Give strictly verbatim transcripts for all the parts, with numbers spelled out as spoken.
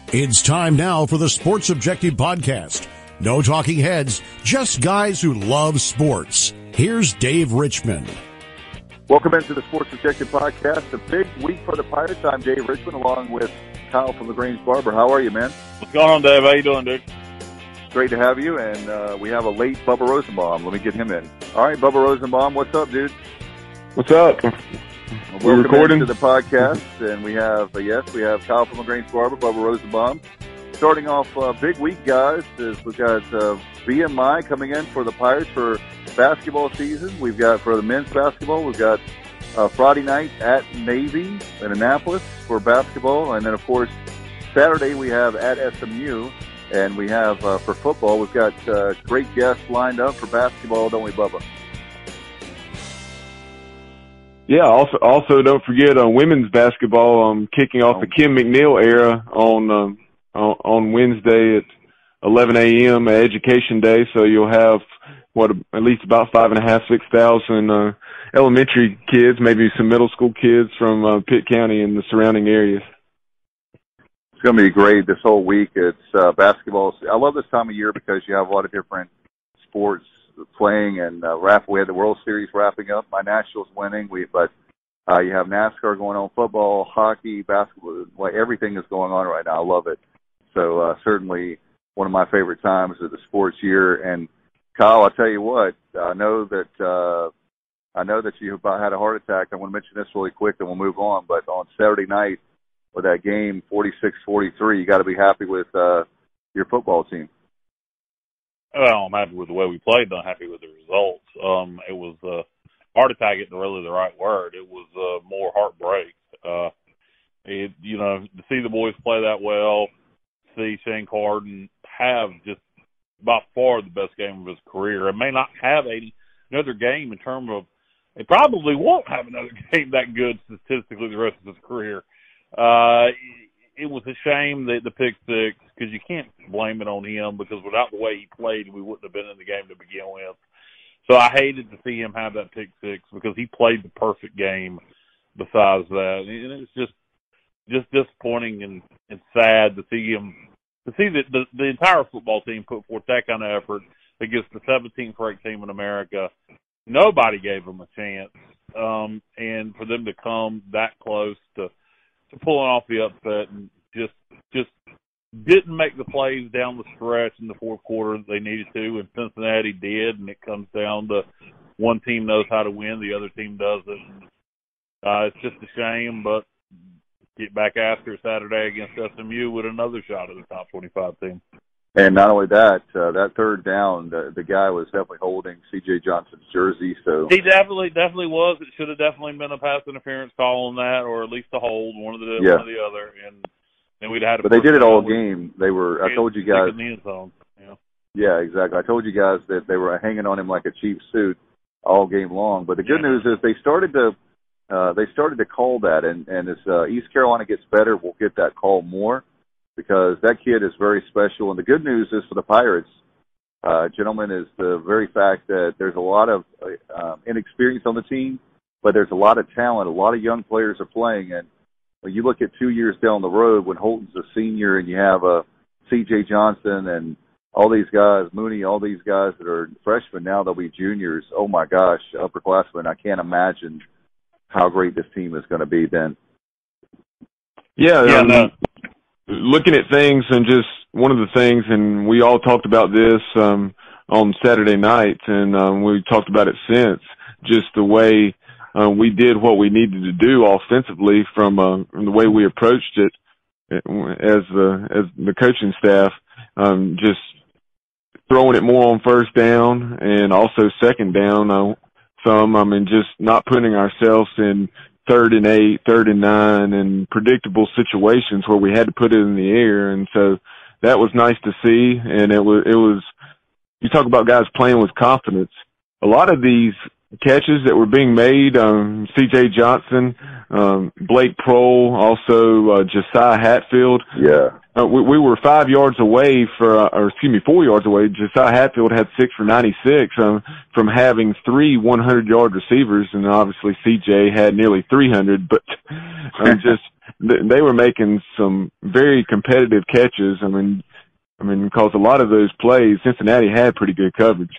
It's time now for the Sports Objective Podcast. No talking heads, just guys who love sports. Here's Dave Richmond. Welcome into the Sports Objective Podcast. A big week for the Pirates. I'm Dave Richmond along with Kyle from LaGrange Barber. How are you, man? What's going on, Dave? How you doing, dude? Great to have you, and uh, we have a late Bubba Rosenbaum. Let me get him in. All right, Bubba Rosenbaum, what's up, dude? What's up? Well, We're recording to the podcast, and we have uh, yes, we have Kyle from LaGrange Barber, Bubba Rosenbaum. Starting off uh, big week, guys. Is we've got uh, B M I coming in for the Pirates for basketball season. We've got for the men's basketball. We've got uh, Friday night at Navy in Annapolis for basketball, and then of course Saturday we have at S M U, and we have uh, for football. We've got uh, great guests lined up for basketball, don't we, Bubba? Yeah, also, also don't forget uh, women's basketball um, kicking off the Kim McNeil era on um, on, on Wednesday at eleven a.m. Education Day. So you'll have what at least about five and a half, six thousand uh, elementary kids, maybe some middle school kids from uh, Pitt County and the surrounding areas. It's going to be great this whole week. It's uh, basketball. I love this time of year because you have a lot of different sports playing, and uh, wrap, we had the World Series wrapping up. My Nationals winning, we but uh, you have NASCAR going on, football, hockey, basketball. Like everything is going on right now. I love it. So uh, certainly one of my favorite times of the sports year. And Kyle, I'll tell you what, I know that uh, I know that you about had a heart attack. I want to mention this really quick, and we'll move on. But on Saturday night with that game, forty-six forty-three, you got to be happy with uh, your football team. Well, I'm happy with the way we played, not happy with the results. Um, it was uh, heart attack isn't really the right word. It was uh, more heartbreak. Uh, it, you know, to see the boys play that well, see Shane Carden have just by far the best game of his career. It may not have any, another game in terms of, it probably won't have another game that good statistically the rest of his career. Uh, it was a shame that the pick six, because you can't blame it on him, because without the way he played, we wouldn't have been in the game to begin with. So I hated to see him have that pick six because he played the perfect game besides that. And it's just just disappointing and, and sad to see him, to see that the, the entire football team put forth that kind of effort against the seventeenth ranked team in America. Nobody gave them a chance. Um, and for them to come that close to to pulling off the upset and just just didn't make the plays down the stretch in the fourth quarter that they needed to, and Cincinnati did, and it comes down to one team knows how to win, the other team doesn't. Uh, it's just a shame, but get back after Saturday against S M U with another shot at the top twenty-five team. And not only that, uh, that third down, the, the guy was definitely holding C J Johnson's jersey. So he definitely, definitely was. It should have definitely been a pass interference call on that, or at least a hold, one of the yeah. one or the other. And then we'd had. But they did it all game. They were. I told you guys. In the end zone. Yeah. Yeah, exactly. I told you guys that they were hanging on him like a cheap suit all game long. But the good yeah. news is they started to. Uh, they started to call that, and and as uh, East Carolina gets better, we'll get that call more. Because that kid is very special. And the good news is for the Pirates, uh, gentlemen, is the very fact that there's a lot of uh, inexperience on the team, but there's a lot of talent. A lot of young players are playing. And when you look at two years down the road when Holton's a senior and you have a C J Johnson and all these guys, Mooney, all these guys that are freshmen, now they'll be juniors. Oh, my gosh, upperclassmen. I can't imagine how great this team is going to be then. Yeah, yeah um, no. Looking at things, and just one of the things, and we all talked about this um, on Saturday night, and um, we talked about it since, just the way uh, we did what we needed to do offensively from, uh, from the way we approached it as the as the coaching staff, um, just throwing it more on first down and also second down uh, some. I mean, just not putting ourselves in third and eight, third and nine, and predictable situations where we had to put it in the air. And so that was nice to see. And it was, it was, you talk about guys playing with confidence. A lot of these catches that were being made, um, C J Johnson, um, Blake Prohl, also, uh, Josiah Hatfield. Yeah. Uh, we, we were five yards away for, uh, or excuse me, four yards away. Josiah Hatfield had six for ninety-six um, from having three hundred-yard receivers, and obviously C J had nearly three hundred. But um, just they were making some very competitive catches. I mean, I mean, because a lot of those plays, Cincinnati had pretty good coverage.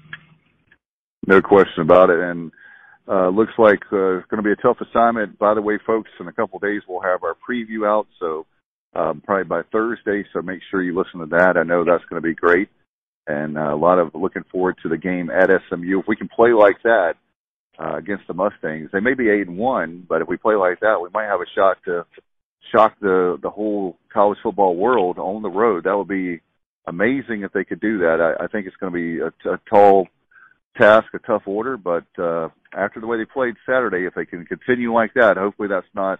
No question about it. And uh, looks like uh, it's going to be a tough assignment. By the way, folks, in a couple of days we'll have our preview out, so um, probably by Thursday. So make sure you listen to that. I know that's going to be great, and uh, a lot of looking forward to the game at S M U. If we can play like that uh, against the Mustangs, they may be eight and one, but if we play like that, we might have a shot to shock the the whole college football world on the road. That would be amazing if they could do that. I, I think it's going to be a, a tall task, a tough order, but uh, after the way they played Saturday, if they can continue like that, hopefully that's not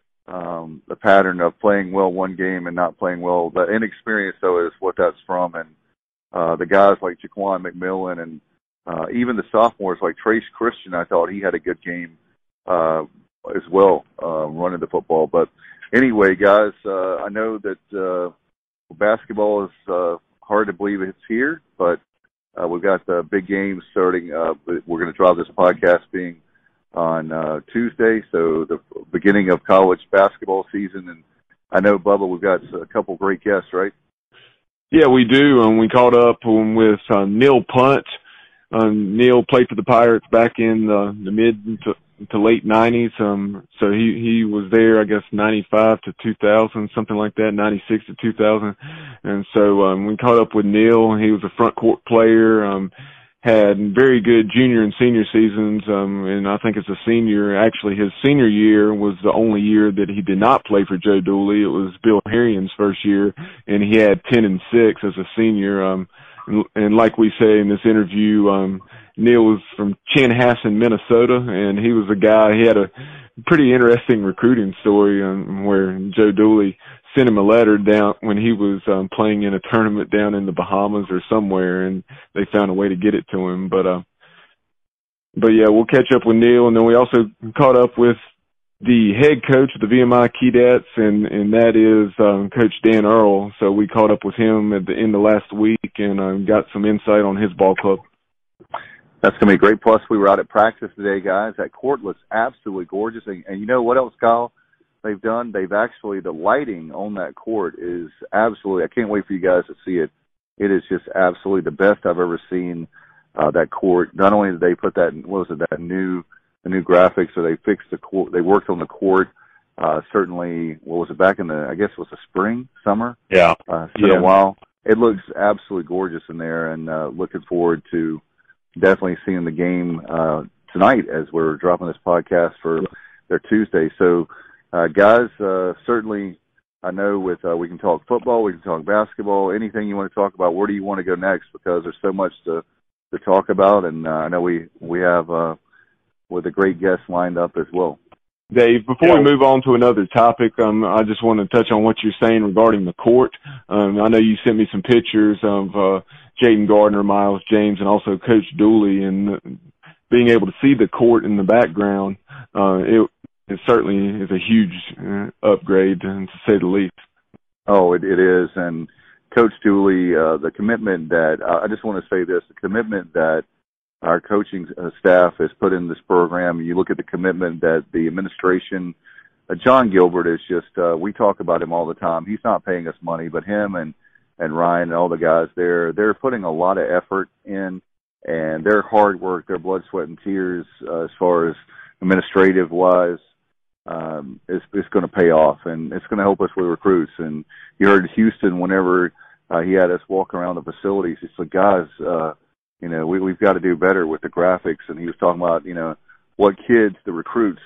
um, the pattern of playing well one game and not playing well. The inexperience, though, is what that's from, and uh, the guys like Jaquan McMillan and uh, even the sophomores like Trace Christian, I thought he had a good game uh, as well, uh, running the football. But anyway, guys, uh, I know that uh, basketball is uh, hard to believe it's here, but Uh, we've got the big game starting. Uh, we're going to drop this podcast being on uh, Tuesday, so the beginning of college basketball season. And I know, Bubba, we've got a couple great guests, right? Yeah, we do. And we caught up with uh, Neil Punt. Uh, Neil played for the Pirates back in the, the mid to, to late nineties. Um, so he, he was there, I guess, ninety-five to two thousand, something like that, ninety-six to two thousand. And so um, we caught up with Neil. He was a front court player, um, had very good junior and senior seasons. Um, and I think as a senior, actually his senior year was the only year that he did not play for Joe Dooley. It was Bill Harion's first year, and he had ten and six as a senior. Um, and, and like we say in this interview, um, Neil was from Chanhassen, Minnesota, and he was a guy, he had a pretty interesting recruiting story um, where Joe Dooley sent him a letter down when he was um, playing in a tournament down in the Bahamas or somewhere, and they found a way to get it to him. But, uh, but yeah, we'll catch up with Neil, and then we also caught up with the head coach of the V M I Keydets, and, and that is um, Coach Dan Earl. So we caught up with him at the end of last week and um, got some insight on his ball club. That's going to be great. Plus, we were out at practice today, guys. That court looks absolutely gorgeous. And, and you know what else, Kyle, they've done? They've actually, the lighting on that court is absolutely, I can't wait for you guys to see it. It is just absolutely the best I've ever seen, uh, that court. Not only did they put that, what was it, that new, the new graphics, or they fixed the court, they worked on the court, uh, certainly, what was it, back in the, I guess it was the spring, summer? Yeah. Uh, it's been yeah. a while. It looks absolutely gorgeous in there, and uh, looking forward to definitely seeing the game uh, tonight as we're dropping this podcast for their Tuesday. So, uh, guys, uh, certainly I know with uh, we can talk football, we can talk basketball, anything you want to talk about. Where do you want to go next? Because there's so much to, to talk about, and uh, I know we, we have uh, with a great guest lined up as well. Dave, before yeah. we move on to another topic, um, I just want to touch on what you're saying regarding the court. Um, I know you sent me some pictures of uh, Jaden Gardner, Miles James, and also Coach Dooley, and being able to see the court in the background, uh, it, it certainly is a huge uh, upgrade, to say the least. Oh, it, it is. And Coach Dooley, uh, the commitment that, uh, I just want to say this, the commitment that our coaching staff has put in this program. You look at the commitment that the administration, uh, John Gilbert is just, uh, we talk about him all the time. He's not paying us money, but him and, and Ryan and all the guys there, they're putting a lot of effort in, and their hard work, their blood, sweat, and tears, uh, as far as administrative wise, um, is, is going to pay off, and it's going to help us with recruits. And you heard Houston, whenever, uh, he had us walk around the facilities, he said, guys, uh, you know, we, we've got to do better with the graphics. And he was talking about, you know, what kids, the recruits,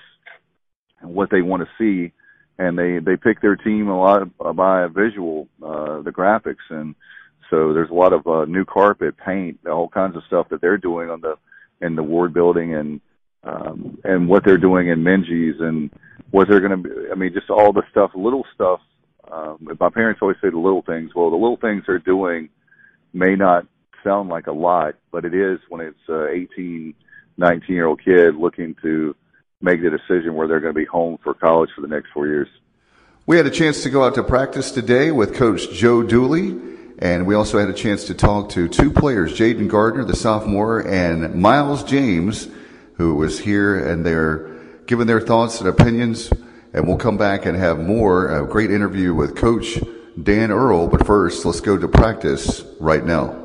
and what they want to see. And they, they pick their team a lot by a visual, uh, the graphics. And so there's a lot of uh, new carpet, paint, all kinds of stuff that they're doing on the, in the Ward building, and, um, and what they're doing in Minges, and what they're going to be, I mean, just all the stuff, little stuff. Um, my parents always say the little things. Well, the little things they're doing may not sound like a lot, but it is when it's a eighteen, nineteen year old kid looking to make the decision where they're going to be home for college for the next four years. We had a chance to go out to practice today with Coach Joe Dooley, and we also had a chance to talk to two players, Jaden Gardner, the sophomore, and Miles James, who was here, and they're giving their thoughts and opinions And we'll come back and have more, a great interview with Coach Dan Earl. But first, let's go to practice right now.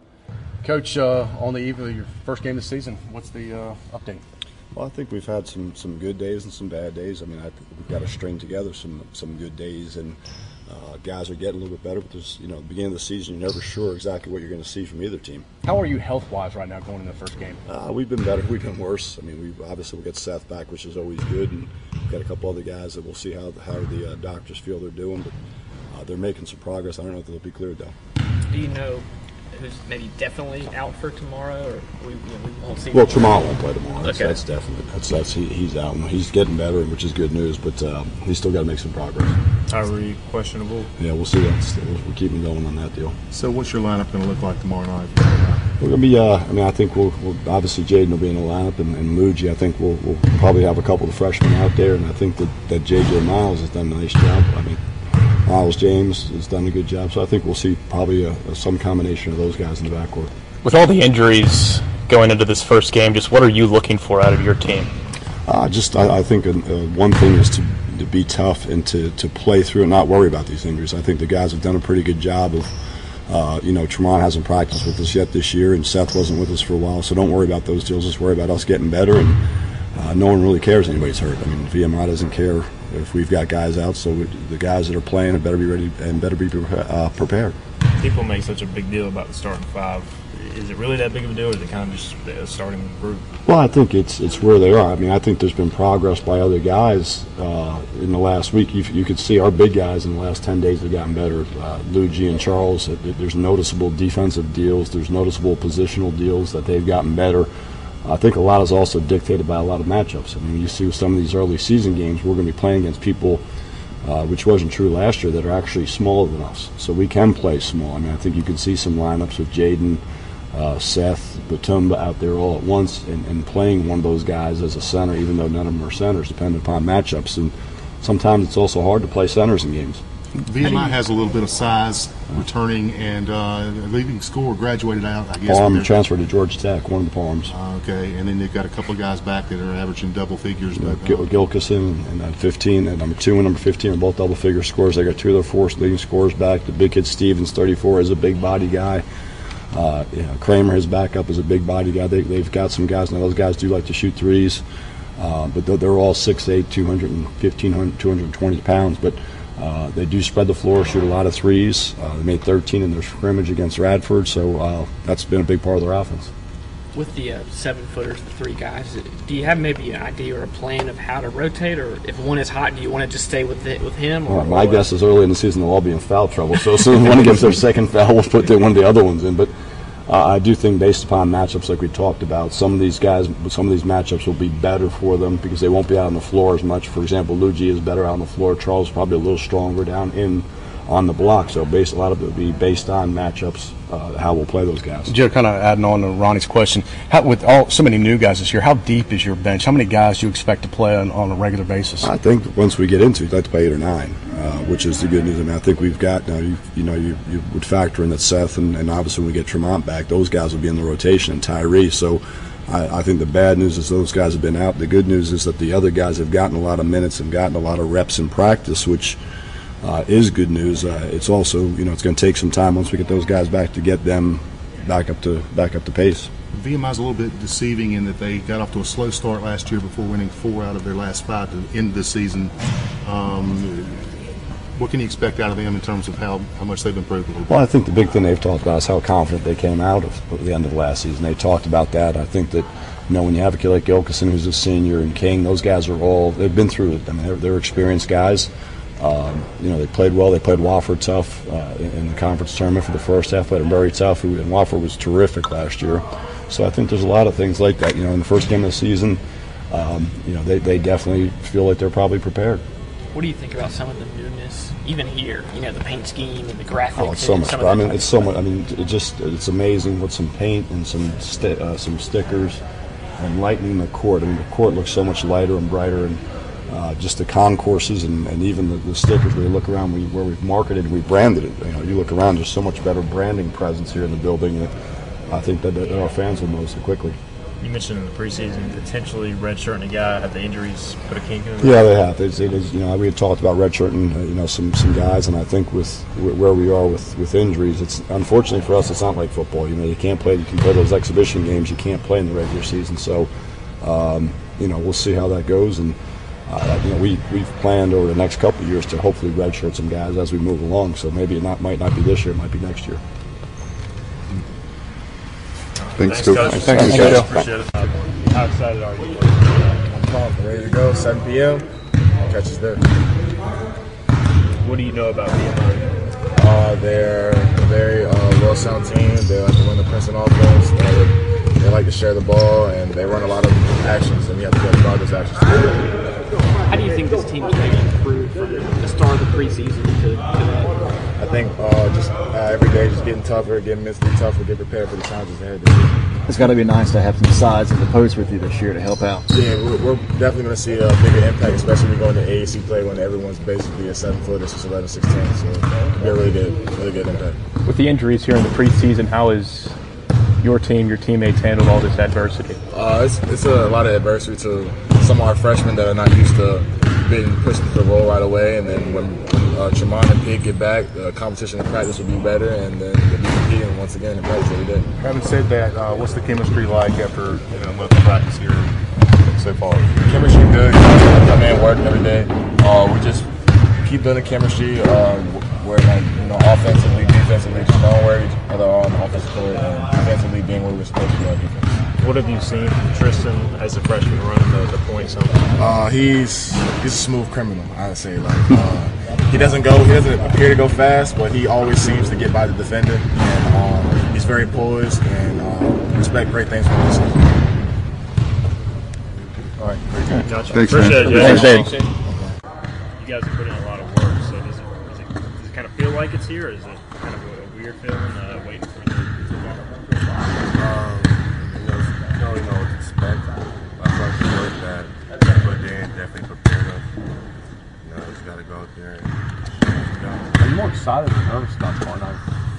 Coach, uh, on the eve of your first game of the season, what's the uh, update? Well, I think we've had some, some good days and some bad days. I mean, I think we've got to string together some some good days, and uh, guys are getting a little bit better. But there's, you know, at the beginning of the season, you're never sure exactly what you're going to see from either team. How are you health-wise right now going into the first game? Uh, we've been better. We've been worse. I mean, we obviously we'll get Seth back, which is always good, and we've got a couple other guys that we'll see how how the uh, doctors feel they're doing. But uh, they're making some progress. I don't know if they'll be cleared though. Do you know who's maybe definitely out for tomorrow, or we, you know, we won't see? Well, Tremont won't play tomorrow. That's, Okay. that's definite. That's that's he, he's out. And he's getting better, which is good news. But um, he's still got to make some progress. Tyree questionable. Yeah, we'll see. That's, we're keeping going on that deal. So what's your lineup going to look like tomorrow night? We're gonna be. Uh, I mean, I think we'll, we'll obviously Jaden will be in the lineup, and, and Muji. I think we'll, we'll probably have a couple of freshmen out there, and I think that, that J J Miles has done a nice job. I mean, Miles James has done a good job, so I think we'll see probably a, a, some combination of those guys in the backcourt. With all the injuries going into this first game, just what are you looking for out of your team? Uh, just I, I think uh, one thing is to, to be tough and to, to play through and not worry about these injuries. I think the guys have done a pretty good job of, uh, you know, Tremont hasn't practiced with us yet this year, and Seth wasn't with us for a while, so don't worry about those deals. Just worry about us getting better, and uh, no one really cares anybody's hurt. I mean, V M I doesn't care if we've got guys out, so the guys that are playing better be ready and better be uh, prepared. People make such a big deal about the starting five. Is it really that big of a deal, or is it kind of just a starting group? Well, I think it's it's where they are. I mean, I think there's been progress by other guys uh, in the last week. You, you could see our big guys in the last ten days have gotten better. Uh, Luigi and Charles, there's noticeable defensive deals. There's noticeable positional deals that they've gotten better. I think a lot is also dictated by a lot of matchups. I mean, you see with some of these early season games, we're going to be playing against people, uh, which wasn't true last year, that are actually smaller than us. So we can play small. I mean, I think you can see some lineups with Jaden, uh, Seth, Batumba out there all at once, and, and playing one of those guys as a center, even though none of them are centers, depending upon matchups. And sometimes it's also hard to play centers in games. V M I has a little bit of size returning, and uh, leading scorer graduated out, I guess. Palm transferred to Georgia Tech, one of the Palms. Uh, okay, and then they've got a couple of guys back that are averaging double figures. Uh, But, Gil- Gilkison and uh, fifteen, and number two and number fifteen are both double figure scores. They got two of their four leading scorers back. The big kid Stevens, thirty-four, is a big body guy. Uh, you know, Kramer, his backup, is a big body guy. They, they've got some guys now. Those guys do like to shoot threes, uh, but they're, they're all six eight, two fifteen, two hundred twenty pounds. But Uh, they do spread the floor, shoot a lot of threes. Uh, they made thirteen in their scrimmage against Radford, so uh, that's been a big part of their offense. With the uh, seven footers, the three guys, do you have maybe an idea or a plan of how to rotate, or if one is hot, do you want to just stay with it with him? Or, Well, my or, guess is early in the season they'll all be in foul trouble. So as soon as one gets their second foul, we'll put the, one of the other ones in. But uh, I do think, based upon matchups like we talked about, some of these guys, some of these matchups will be better for them because they won't be out on the floor as much. For example, Luigi is better out on the floor. Charles is probably a little stronger down in on the block. So based, a lot of it will be based on matchups, uh, how we'll play those guys. Joe, kind of adding on to Ronnie's question, how, with all so many new guys this year, how deep is your bench? How many guys do you expect to play on, on a regular basis? I think once we get into it, I'd like to play eight or nine, uh, which is the good news. I mean, I think we've got, now you, you know, you, you would factor in that Seth and, and obviously when we get Tremont back, those guys will be in the rotation, and Tyree. So I, I think the bad news is those guys have been out. The good news is that the other guys have gotten a lot of minutes and gotten a lot of reps in practice, which uh, is good news. Uh, it's also, you know, it's going to take some time once we get those guys back to get them back up to back up to pace. V M I is a little bit deceiving in that they got off to a slow start last year before winning four out of their last five to end the season. Um, what can you expect out of them in terms of how, how much they've improved a little bit? Well, I think the big thing they've talked about is how confident they came out of the end of last season. They talked about that. I think that, you know, when you have a kid like Gilkison, who's a senior, and King, those guys are all, they've been through it. I mean, they're, they're experienced guys. Um, you know, they played well. They played Wofford tough uh, in, in the conference tournament for the first half. Played them very tough, who, and Wofford was terrific last year. So I think there's a lot of things like that. You know, in the first game of the season, um, you know, they, they definitely feel like they're probably prepared. What do you think about some of the newness, even here? You know, the paint scheme and the graphics. Oh, it's so and much. some of I the- mean, it's so much. I mean, it just it's amazing with some paint and some sti- uh, some stickers and lightening the court. I mean, the court looks so much lighter and brighter, and uh, just the concourses and, and even the, the stickers. Where you look around, we, where we've marketed, we branded it. You know, you look around, there's so much better branding presence here in the building that I think that, that our fans will notice it quickly. You mentioned in the preseason potentially redshirting a guy. Have the injuries put a kink in it? Yeah, they have. It's, it is, you know, we had talked about redshirting, uh, you know, some some guys, and I think with where we are with, with injuries, it's unfortunately for us, it's not like football. You know, you can't play. You can play those exhibition games. You can't play in the regular season. So, um, you know, we'll see how that goes. And uh, you know, we we've planned over the next couple of years to hopefully redshirt some guys as we move along. So maybe it not might not be this year. It might be next year. Thanks, Thanks, Coach. Coach. Thanks, Thanks, Coach. Coach. Appreciate it. How excited are you? I'm pumped, ready to go. seven p.m. Catch us there. What do you know about B M I? Uh, they're a very uh, well-sound team. They like to run the Princeton offense. They, they like to share the ball, and they run a lot of actions, and you have to be able to guard those actions. How do you think this team can improve from the start of the preseason to, to that? I think uh, just uh, every day just getting tougher, getting mentally tougher, get prepared for the challenges ahead this year. It's got to be nice to have some sides as opposed with you this year to help out. Yeah, we're, we're definitely going to see a bigger impact, especially when we go into A A C play when everyone's basically a seven footer, six eleven, six ten. So it'll be a really good, really good impact. With the injuries here in the preseason, how has your team, your teammates handled all this adversity? Uh, it's it's a lot of adversity to some of our freshmen that are not used to being pushed into the role right away, and then when, when uh, Tremont and Pig get back, the competition in practice will be better, and then they'll be competing once again in practice every day. Having said that, uh, what's the chemistry like after you know month of practice here so far? Chemistry good. Come in, work every day. Uh, we just keep doing the chemistry. Uh, where like you know, offensively, defensively, just knowing where each other are on the offensive court, and defensively being where we're supposed to be on defense. What have you seen from Tristan as a freshman running the, the points on? Uh, he's he's a smooth criminal, I'd say. Like uh, he doesn't go, he doesn't appear to go fast, but he always seems to get by the defender, and um, he's very poised, and uh, respect great things from him. All right, very good. Gotcha. Thanks, Appreciate man. it. Yeah. Thanks, Dave. You guys have put in a lot of work, so does it, does it, does it kind of feel like it's here, or is it kind of a weird feeling uh, waiting for the Um, you know, you don't really know what to expect. I thought the work that I put in definitely prepared us. You know, just got to go out there and go. Are you more excited or nervous about tomorrow night?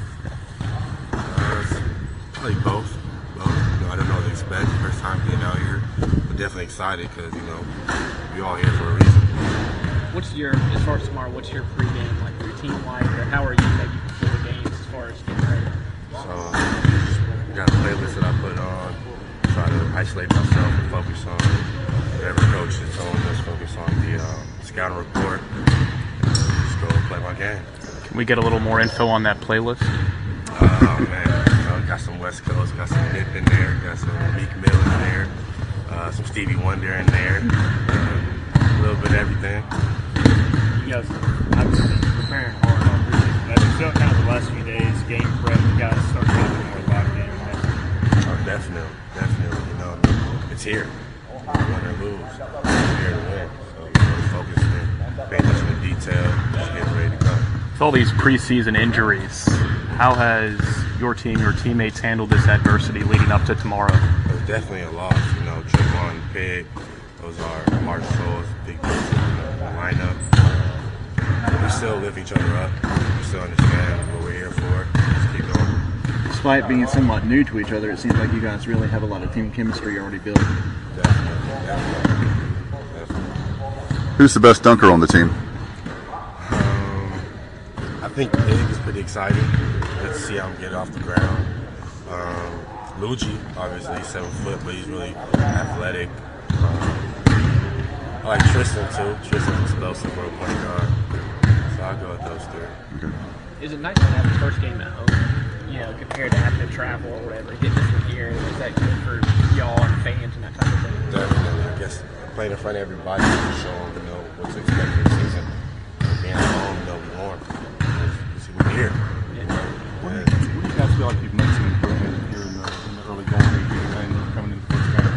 Uh, probably both. Both. You know, I don't know what to expect. First time being out here, but definitely excited because you know we're all here for a reason. What's your, as far as tomorrow, what's your pregame like routine like, or how are you maybe before the games as far as getting ready? So I got a playlist that I put on. Try to isolate myself and focus on whatever coach is telling us. Focus on the um, scouting report. And just go play my game. Can we get a little more info on that playlist? Oh man, you know, got some West Coast, got some Nip in there, got some Meek Mill in there, uh, some Stevie Wonder in there, uh, a little bit of everything. You guys have been preparing hard on preseason. Have you felt kind of the last few days, game prep, you guys start to get a little more locked in? Oh, definitely, definitely. You know, it's here. Win or lose, it's here to win. So we're focused and pay attention to detail, just get ready to go. With all these preseason injuries, how has your team, your teammates handled this adversity leading up to tomorrow? It was definitely a loss. You know, Trevon, Pig, those are heart and souls, big pieces in the lineup. We still lift each other up. We still understand what we're here for. Just keep going. Despite being somewhat new to each other, it seems like you guys really have a lot of team chemistry already built. Definitely, definitely, definitely. Who's the best dunker on the team? Um, I think Pig is pretty exciting. Let's see how him get off the ground. Um, Luigi, obviously, he's seven foot, but he's really athletic. Um, I like Tristan too. Tristan's explosive for a point guard. So I'll go with those three. Okay. Is it nice to have the first game at home, you know, compared to having to travel or whatever, get this one here? Is that good for y'all and fans and that type of thing? Definitely. I guess playing in front of everybody to show them, you know, what to expect this season. Being at home, you know, we warm. See, we're here. Yeah. What, do you, what do you guys feel like you've made some improvement here in the, in the early going and coming into the first game?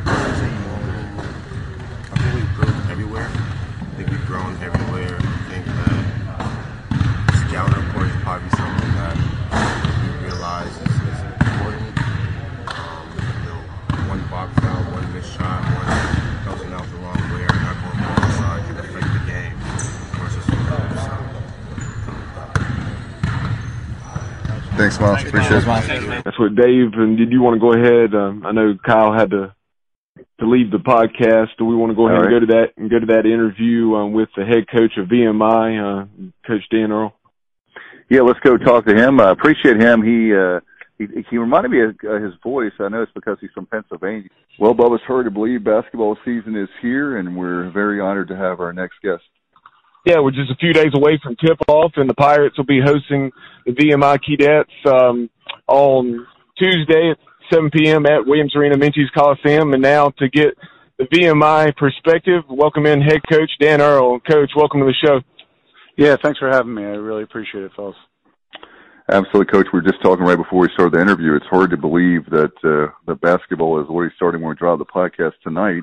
I think we've grown everywhere. I think we've grown everywhere. I think that scouting report is probably something that we realize is, is important. Um, you know, one box out, one missed shot, one closing out the wrong way, or not going the wrong side can affect the game versus one other side. Thanks, Miles. Appreciate it. That's what Dave, and did you want to go ahead? Um, I know Kyle had to to leave the podcast. Do we want to go ahead All and right. go to that and go to that interview um, with the head coach of V M I, uh, Coach Dan Earl? Yeah, let's go talk to him. I uh, appreciate him. He, uh, he he reminded me of uh, his voice. I know it's because he's from Pennsylvania. Well, Bubba's hard to believe basketball season is here, and we're very honored to have our next guest. Yeah, we're just a few days away from tip-off, and the Pirates will be hosting the V M I Keydets um, on Tuesday at seven p.m. at Williams Arena, Minchies Coliseum. And now to get the V M I perspective, welcome in head coach Dan Earl. Coach, welcome to the show. Yeah, thanks for having me. I really appreciate it, fellas. Absolutely, Coach. We were just talking right before we started the interview. It's hard to believe that uh, that basketball is already starting when we drop the podcast tonight.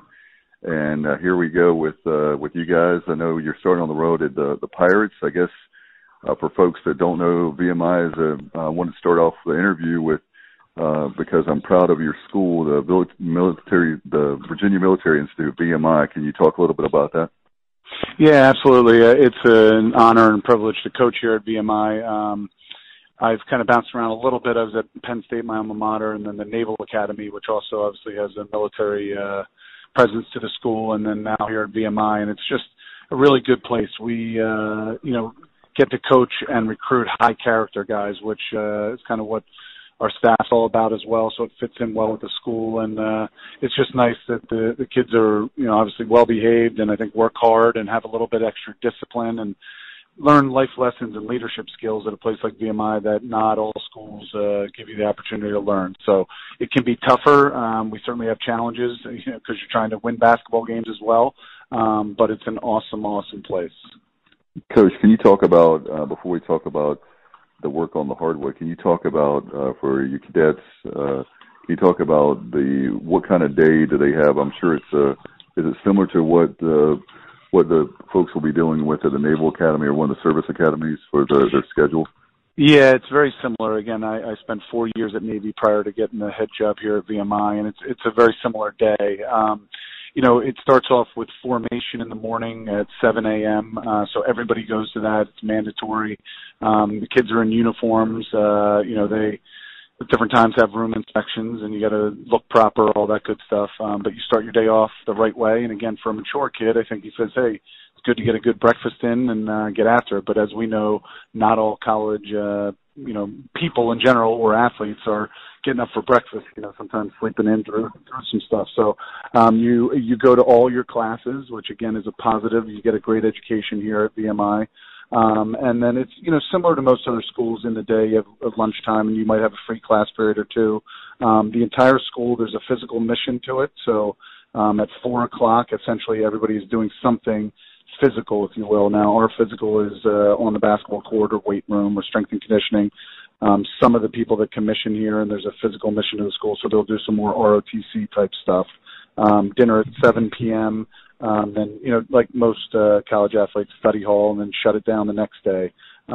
And uh, here we go with uh, with you guys. I know you're starting on the road at the, the Pirates. I guess uh, for folks that don't know, V M I is a, I wanted to start off the interview with uh, because I'm proud of your school, the military, the Virginia Military Institute, V M I. Can you talk a little bit about that? Yeah, absolutely. Uh, it's an honor and privilege to coach here at V M I. Um, I've kind of bounced around a little bit. I was at Penn State, my alma mater, and then the Naval Academy, which also obviously has a military uh, presence to the school, and then now here at V M I, and it's just a really good place. We, uh, you know, get to coach and recruit high character guys, which uh, is kind of what our staff's all about as well. So it fits in well with the school, and uh, it's just nice that the the kids are, you know, obviously well behaved, and I think work hard and have a little bit extra discipline and learn life lessons and leadership skills at a place like V M I that not all schools uh, give you the opportunity to learn. So it can be tougher. Um, we certainly have challenges, you know, because you're trying to win basketball games as well. Um, but it's an awesome, awesome place. Coach, can you talk about, uh, before we talk about the work on the hardwood, can you talk about, uh, for your cadets, uh, can you talk about the, what kind of day do they have? I'm sure it's, uh, is it similar to what, uh, what the folks will be dealing with at the Naval Academy or one of the service academies for the, their schedule? Yeah, it's very similar. Again, I, I spent four years at Navy prior to getting the head job here at V M I, and it's it's a very similar day. Um, you know, it starts off with formation in the morning at seven a.m., uh, so everybody goes to that. It's mandatory. Um, the kids are in uniforms. Uh, you know, they at different times have room inspections, and you got to look proper, all that good stuff. Um, but you start your day off the right way. And again, for a mature kid, I think he says, hey, it's good to get a good breakfast in and uh, get after it. But as we know, not all college, uh, you know, people in general or athletes are getting up for breakfast. You know, sometimes sleeping in through, through some stuff. So um, you you go to all your classes, which again is a positive. You get a great education here at V M I. Um, and then it's, you know, similar to most other schools in the day. You have at lunchtime and you might have a free class period or two. Um, the entire school, there's a physical mission to it. So um, at four o'clock, essentially everybody is doing something physical, if you will. Now, our physical is uh, on the basketball court or weight room or strength and conditioning. Um, some of the people that commission here, and there's a physical mission to the school, so they'll do some more R O T C type stuff. Um, dinner at seven p.m., Um, and, you know, like most uh, college athletes, study hall and then shut it down the next day.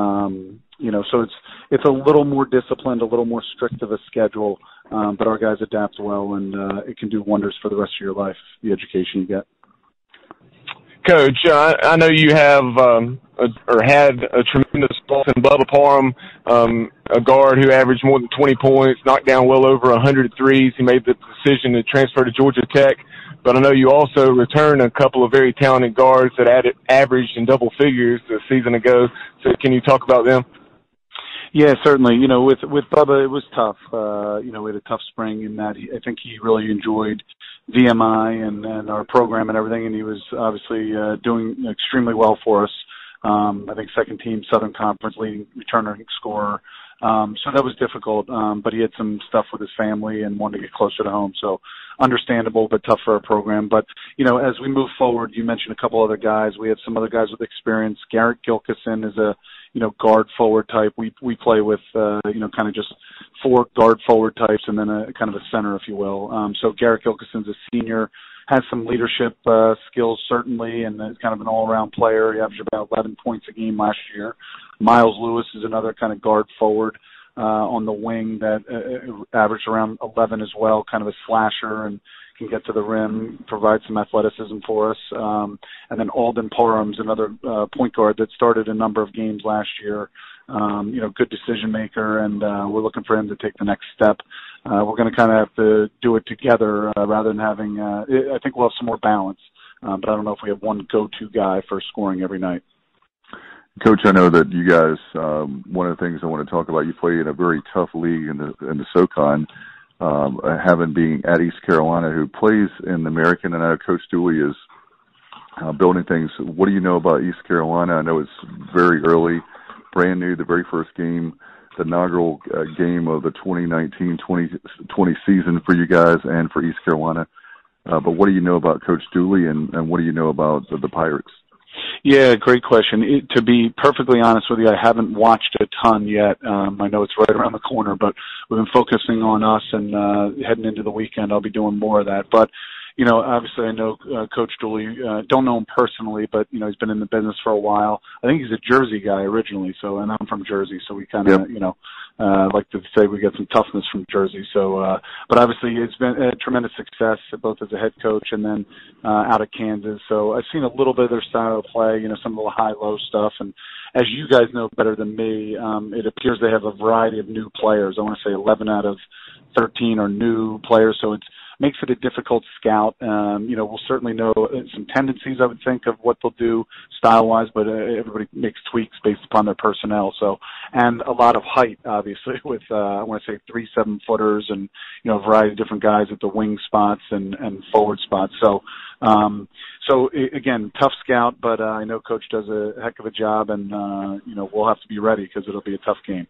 Um, you know, so it's it's a little more disciplined, a little more strict of a schedule, um, but our guys adapt well, and uh, it can do wonders for the rest of your life, the education you get. Coach, uh, I know you have um, a, or had a tremendous boss in Bubba Parham, um, a guard who averaged more than twenty points, knocked down well over one hundred threes. He made the decision to transfer to Georgia Tech. But I know you also returned a couple of very talented guards that added, averaged in double figures a season ago. So can you talk about them? Yeah, certainly. You know, with with Bubba, it was tough. Uh, you know, we had a tough spring in that he, I think he really enjoyed V M I and, and our program and everything, and he was obviously uh, doing extremely well for us. Um, I think second team Southern Conference leading returner scorer. Um, so that was difficult, um, but he had some stuff with his family and wanted to get closer to home. So understandable, but tough for our program. But, you know, as we move forward, you mentioned a couple other guys. We have some other guys with experience. Garrett Gilkison is a, you know, guard forward type. We we play with, uh, you know, kind of just four guard forward types and then a kind of a center, if you will. Um, so Garrett Gilkison's a senior, has some leadership uh, skills certainly, and is kind of an all-around player. He averaged about eleven points a game last year. Miles Lewis is another kind of guard forward uh, on the wing that uh, averaged around eleven as well, kind of a slasher and can get to the rim, provide some athleticism for us. Um, and then Alden Parham's another uh, point guard that started a number of games last year. um, you know, good decision maker, and uh, we're looking for him to take the next step. Uh, we're going to kind of have to do it together uh, rather than having. Uh, I think we'll have some more balance, uh, but I don't know if we have one go-to guy for scoring every night. Coach, I know that you guys. Um, one of the things I want to talk about, you play in a very tough league in the in the SoCon. Um, having being at East Carolina, who plays in the American, and I know Coach Dooley is uh, building things. What do you know about East Carolina? I know it's very early, brand new, the very first game, the inaugural uh, game of the twenty nineteen twenty twenty season for you guys and for East Carolina. Uh, but what do you know about Coach Dooley, and, and what do you know about the, the Pirates? Yeah, great question. It, to be perfectly honest with you, I haven't watched a ton yet. Um, I know it's right around the corner, but we've been focusing on us, and uh, heading into the weekend, I'll be doing more of that. But, you know, obviously I know uh, Coach Dooley. Uh, don't know him personally, but, you know, he's been in the business for a while. I think he's a Jersey guy originally, so, and I'm from Jersey, so we kind of, yep. you know, uh, like to say we get some toughness from Jersey. So, uh, but obviously it's been a tremendous success, both as a head coach and then uh, out of Kansas. So I've seen a little bit of their style of play, you know, some of the high-low stuff. And as you guys know better than me, um, it appears they have a variety of new players. I want to say eleven out of thirteen are new players, so it's makes it a difficult scout. Um, you know, we'll certainly know some tendencies, I would think, of what they'll do style-wise, but uh, everybody makes tweaks based upon their personnel. So, and a lot of height, obviously, with, uh, I want to say three seven-footers and, you know, a variety of different guys at the wing spots and, and forward spots. So, um, so again, tough scout, but uh, I know Coach does a heck of a job, and, uh, you know, we'll have to be ready because it'll be a tough game.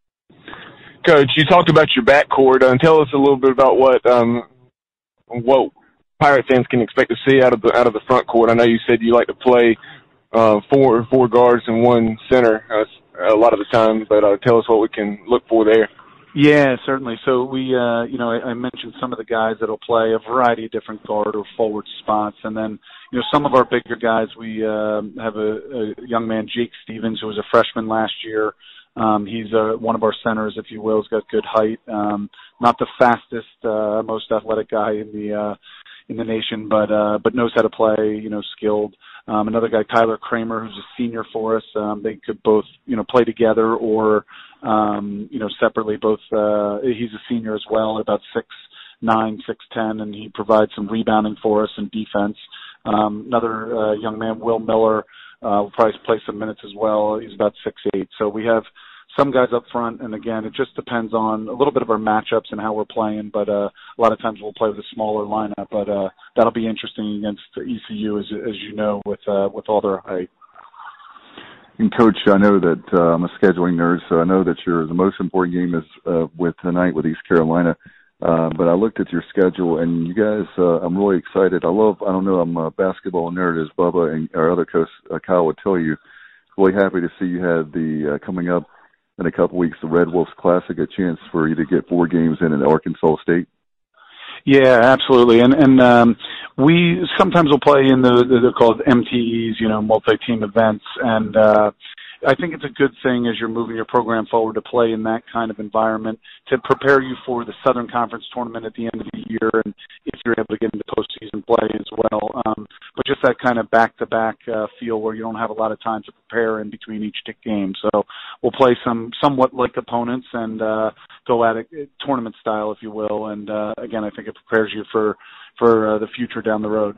Coach, you talked about your backcourt, uh, and tell us a little bit about what um, what Pirate fans can expect to see out of the out of the front court. I know you said you like to play uh, four four guards and one center uh, a lot of the time, but uh, tell us what we can look for there. Yeah, certainly. So we, uh, you know, I, I mentioned some of the guys that'll play a variety of different guard or forward spots, and then, you know, some of our bigger guys. We uh, have a, a young man, Jake Stevens, who was a freshman last year. Um, he's uh, one of our centers, if you will. He's got good height. Um, not the fastest, uh, most athletic guy in the uh, in the nation, but uh, but knows how to play. You know, skilled. Um, another guy, Tyler Kramer, who's a senior for us. Um, they could both, you know, play together or, um, you know, separately. Both. Uh, he's a senior as well, about six nine, six ten, and he provides some rebounding for us and defense. Um, another uh, young man, Will Miller. Uh, will probably play some minutes as well. He's about six eight. So we have some guys up front, and again, it just depends on a little bit of our matchups and how we're playing, but uh, a lot of times we'll play with a smaller lineup, but uh, that'll be interesting against E C U, as, as you know, with uh, with all their height. And Coach, I know that uh, I'm a scheduling nerd, so I know that your the most important game is uh, with tonight with East Carolina. Uh, but I looked at your schedule, and you guys, uh, I'm really excited. I love, I don't know, I'm a basketball nerd, as Bubba and our other coach, uh, Kyle, would tell you. Really happy to see you had the, uh, coming up in a couple weeks, the Red Wolves Classic, a chance for you to get four games in at Arkansas State. Yeah, absolutely. And, and, um, we sometimes will play in the, the they're called M T Es, you know, multi-team events. And, uh, I think it's a good thing as you're moving your program forward to play in that kind of environment to prepare you for the Southern Conference tournament at the end of the year, and if you're able to get into postseason play as well. Um, but just that kind of back-to-back uh, feel where you don't have a lot of time to prepare in between each game. So we'll play some somewhat like opponents and uh, go at it tournament style, if you will. And uh, again, I think it prepares you for for uh, the future down the road.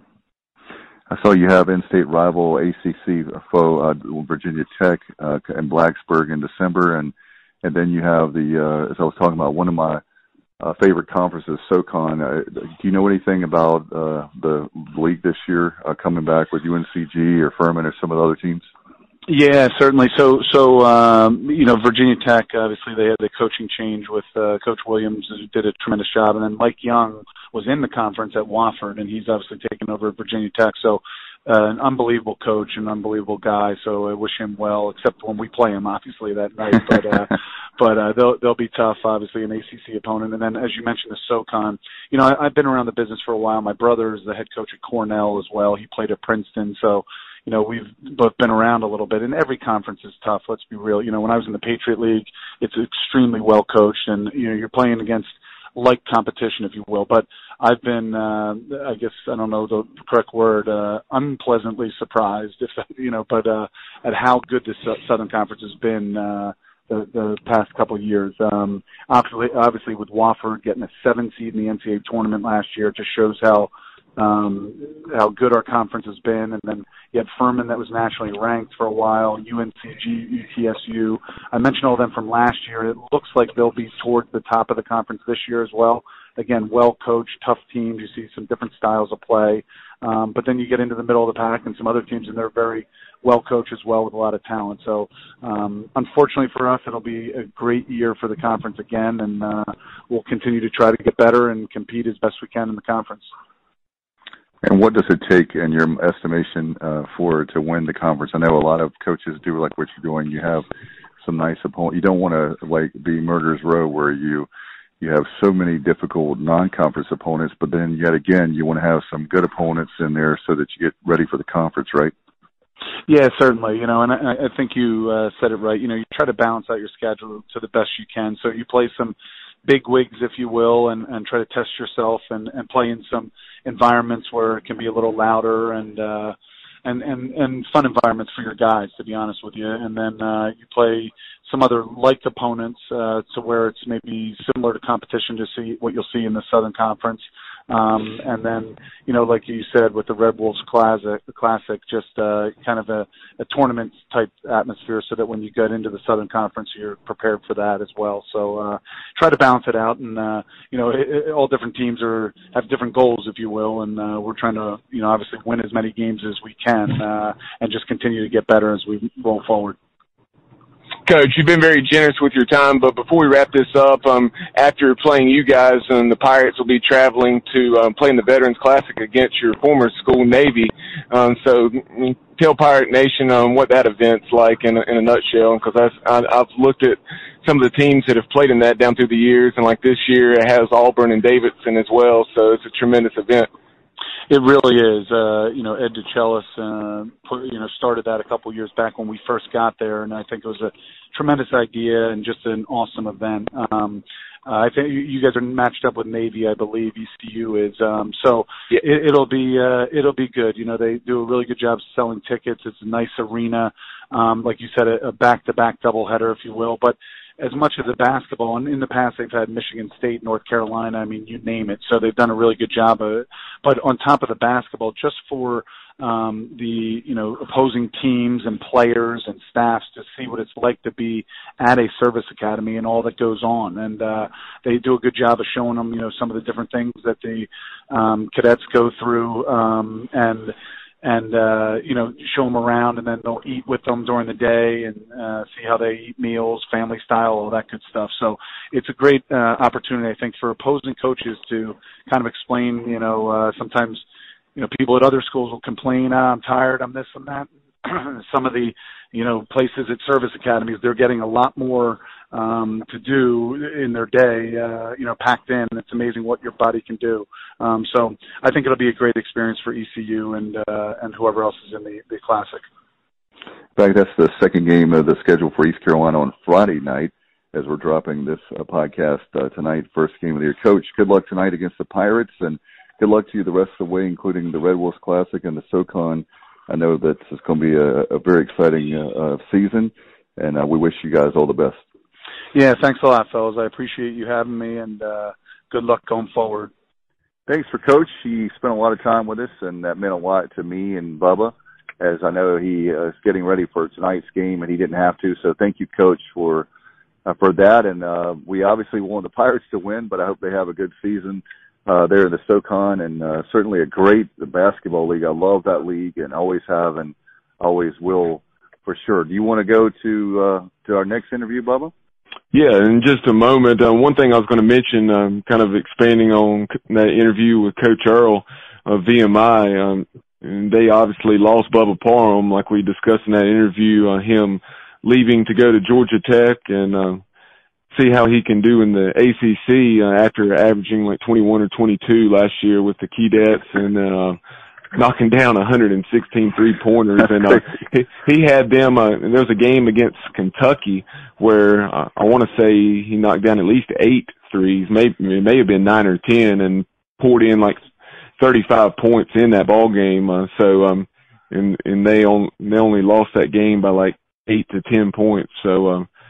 I saw you have in-state rival A C C foe uh, Virginia Tech uh, and Blacksburg in December, and and then you have the uh, as I was talking about, one of my uh, favorite conferences, SoCon. Uh, do you know anything about uh, the league this year uh, coming back with U N C G or Furman or some of the other teams? Yeah, certainly. So, so um, you know, Virginia Tech, obviously they had the coaching change with uh, Coach Williams, who did a tremendous job, and then Mike Young was in the conference at Wofford, and he's obviously taken over at Virginia Tech. So, uh, an unbelievable coach, an unbelievable guy. So I wish him well, except when we play him, obviously that night. But, uh, but uh, they'll they'll be tough, obviously, an A C C opponent. And then, as you mentioned, the SoCon. You know, I, I've been around the business for a while. My brother is the head coach at Cornell as well. He played at Princeton, so. You know, we've both been around a little bit, and every conference is tough. Let's be real. You know, when I was in the Patriot League, it's extremely well coached, and you know, you're playing against like competition, if you will. But I've been, uh, I guess, I don't know the correct word, uh, unpleasantly surprised, if you know, but uh, at how good this Southern Conference has been. Uh, the, the past couple of years. Um, obviously, obviously with Wofford getting a seven seed in the N C double A tournament last year, it just shows how um, how good our conference has been. And then you had Furman that was nationally ranked for a while, U N C G, U T S U. I mentioned all of them from last year. It looks like they'll be towards the top of the conference this year as well. Again, well-coached, tough teams. You see some different styles of play. Um, but then you get into the middle of the pack and some other teams, and they're very well-coached as well with a lot of talent. So um, unfortunately for us, it'll be a great year for the conference again, and uh, we'll continue to try to get better and compete as best we can in the conference. And what does it take, in your estimation, uh, for to win the conference? I know a lot of coaches do like what you're doing. You have some nice opponents. You don't want to like be Murder's Row where you you have so many difficult non-conference opponents, but then yet again you want to have some good opponents in there so that you get ready for the conference, right? Yeah, certainly. You know, and I, I think you uh, said it right. You know, you try to balance out your schedule to the best you can. So you play some big wigs, if you will, and, and try to test yourself and, and play in some environments where it can be a little louder and uh, and, and, and fun environments for your guys, to be honest with you. And then uh, you play some other like opponents uh, to where it's maybe similar to competition to see what you'll see in the Southern Conference. Um, and then, you know, like you said, with the Red Wolves Classic, the Classic, just uh, kind of a, a tournament type atmosphere, so that when you get into the Southern Conference, you're prepared for that as well. So uh, try to balance it out, and uh, you know, it, it, all different teams are have different goals, if you will, and uh, we're trying to, you know, obviously win as many games as we can, uh, and just continue to get better as we roll forward. Coach, you've been very generous with your time, but before we wrap this up, um, after playing you guys, um, the Pirates will be traveling to um, play in the Veterans Classic against your former school, Navy. Um, so tell Pirate Nation um, what that event's like in a, in a nutshell, because I've looked at some of the teams that have played in that down through the years, and like this year it has Auburn and Davidson as well, so it's a tremendous event. It really is. Uh, you know, Ed DeChellis, uh, put, you know, started that a couple of years back when we first got there, and I think it was a tremendous idea and just an awesome event. Um, uh, I think you guys are matched up with Navy, I believe. E C U is. Um, so it, it'll be uh, it'll be good. You know, they do a really good job selling tickets. It's a nice arena, um, like you said, a, a back-to-back doubleheader, if you will, but. As much as the basketball, and in the past they've had Michigan State, North Carolina, I mean, you name it. So they've done a really good job of it. But on top of the basketball, just for um, the, you know, opposing teams and players and staffs to see what it's like to be at a service academy and all that goes on. And uh, they do a good job of showing them, you know, some of the different things that the um, cadets go through, um, and and, uh, you know, show them around, and then they'll eat with them during the day and uh, see how they eat meals, family style, all that good stuff. So it's a great uh, opportunity, I think, for opposing coaches to kind of explain, you know, uh, sometimes, you know, people at other schools will complain, ah, I'm tired, I'm this and that. Some of the, you know, places at service academies, they're getting a lot more um, to do in their day, uh, you know, packed in. It's amazing what your body can do. Um, so I think it'll be a great experience for E C U and uh, and whoever else is in the, the Classic. In fact, that's the second game of the schedule for East Carolina on Friday night as we're dropping this uh, podcast uh, tonight, first game of the year. Coach, good luck tonight against the Pirates, and good luck to you the rest of the way, including the Red Wolves Classic and the SoCon. I know that it's going to be a, a very exciting uh, uh, season, and uh, we wish you guys all the best. Yeah, thanks a lot, fellas. I appreciate you having me, and uh, good luck going forward. Thanks for Coach. He spent a lot of time with us, and that meant a lot to me and Bubba, as I know he uh, is getting ready for tonight's game, and he didn't have to. So thank you, Coach, for uh, for that. And uh, we obviously want the Pirates to win, but I hope they have a good season uh, there in the SoCon, and uh, certainly a great basketball league. I love that league, and always have, and always will for sure. Do you want to go to uh, to our next interview, Bubba? Yeah, in just a moment. Uh, one thing I was going to mention, um, kind of expanding on that interview with Coach Earl of V M I, um, and they obviously lost Bubba Parham, like we discussed in that interview, uh, him leaving to go to Georgia Tech, and uh, see how he can do in the A C C uh, after averaging like twenty-one or twenty-two last year with the Keydets, and uh, knocking down one hundred sixteen three-pointers. And uh, he, he had them, uh, there was a game against Kentucky where uh, I want to say he knocked down at least eight threes, maybe it may have been nine or ten, and poured in like thirty-five points in that ball game. Uh, so, um, and, and they, on, they only lost that game by like eight to ten points. So, um,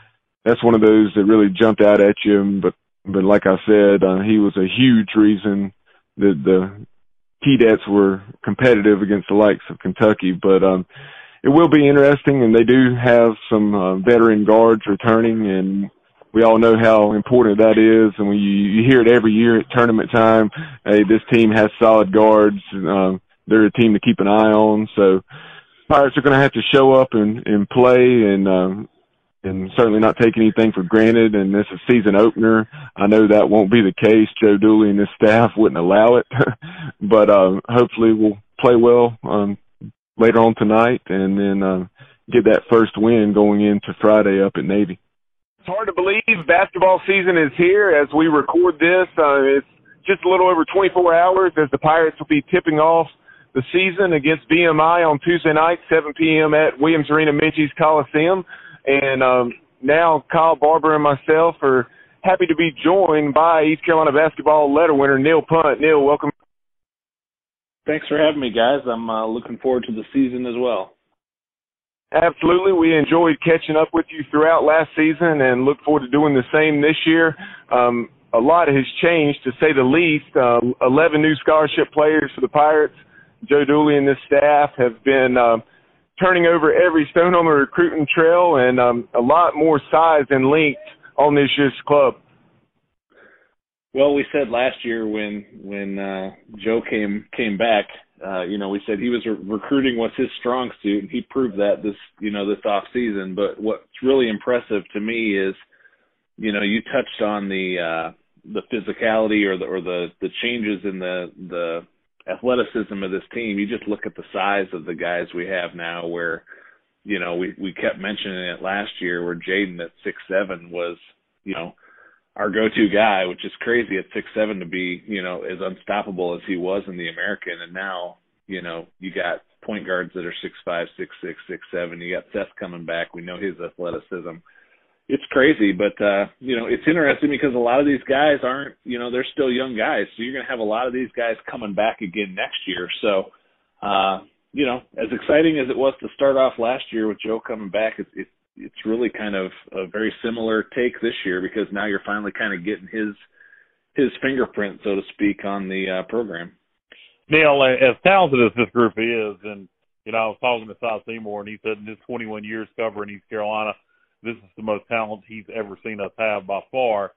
that's one of those that really jumped out at you. But, but like I said, uh, he was a huge reason that the Keydets were competitive against the likes of Kentucky. But, um, it will be interesting, and they do have some uh, veteran guards returning, and we all know how important that is. And when you, you hear it every year at tournament time, hey, this team has solid guards. Um, they're a team to keep an eye on. So Pirates are going to have to show up and, and play, and um, and certainly not take anything for granted. And this is a season opener. I know that won't be the case. Joe Dooley and his staff wouldn't allow it. But um, hopefully we'll play well um, later on tonight, and then uh, get that first win going into Friday up at Navy. It's hard to believe basketball season is here as we record this. Uh, it's just a little over twenty-four hours as the Pirates will be tipping off the season against B M I on Tuesday night, seven p.m. at Williams Arena, Minges Coliseum. And um, now Kyle Barber and myself are happy to be joined by East Carolina basketball letter winner Neil Punt. Neil, welcome. Thanks for having me, guys. I'm uh, looking forward to the season as well. Absolutely. We enjoyed catching up with you throughout last season and look forward to doing the same this year. Um, a lot has changed, to say the least. Uh, eleven new scholarship players for the Pirates. Joe Dooley and his staff have been uh, turning over every stone on the recruiting trail, and um, a lot more size and length on this year's club. Well, we said last year when when uh, Joe came came back, uh, you know, we said he was re- recruiting was his strong suit, and he proved that this you know this off season. But what's really impressive to me is, you know, you touched on the uh, the physicality or the or the, the changes in the the athleticism of this team. You just look at the size of the guys we have now, where, you know, we we kept mentioning it last year, where Jaden at six seven was, you know, our go-to guy, which is crazy at six seven to be, you know, as unstoppable as he was in the American. And now, you know, you got point guards that are six five, six six, six seven. You got Seth coming back. We know his athleticism. It's crazy, but, uh, you know, it's interesting because a lot of these guys aren't, you know, they're still young guys. So you're going to have a lot of these guys coming back again next year. So, uh, you know, as exciting as it was to start off last year with Joe coming back, it's, it's, it's really kind of a very similar take this year, because now you're finally kind of getting his his fingerprint, so to speak, on the uh, program. Neil, as talented as this group is, and, you know, I was talking to Cy Seymour, and he said in his twenty-one years covering East Carolina, this is the most talent he's ever seen us have by far.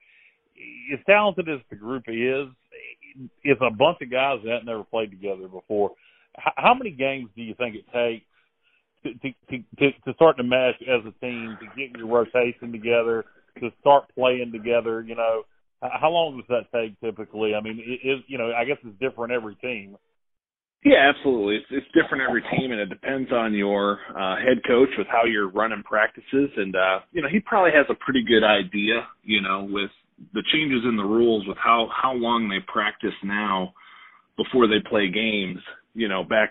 As talented as the group is, it's a bunch of guys that never played together before. How many games do you think it takes To, to, to, to start to mesh as a team, to get your rotation together, to start playing together? You know, how long does that take typically? I mean, it is, you know, I guess it's different every team. Yeah, absolutely. It's, it's different every team, and it depends on your uh, head coach with how you're running practices. And, uh, you know, he probably has a pretty good idea, you know, with the changes in the rules, with how, how long they practice now before they play games. You know, back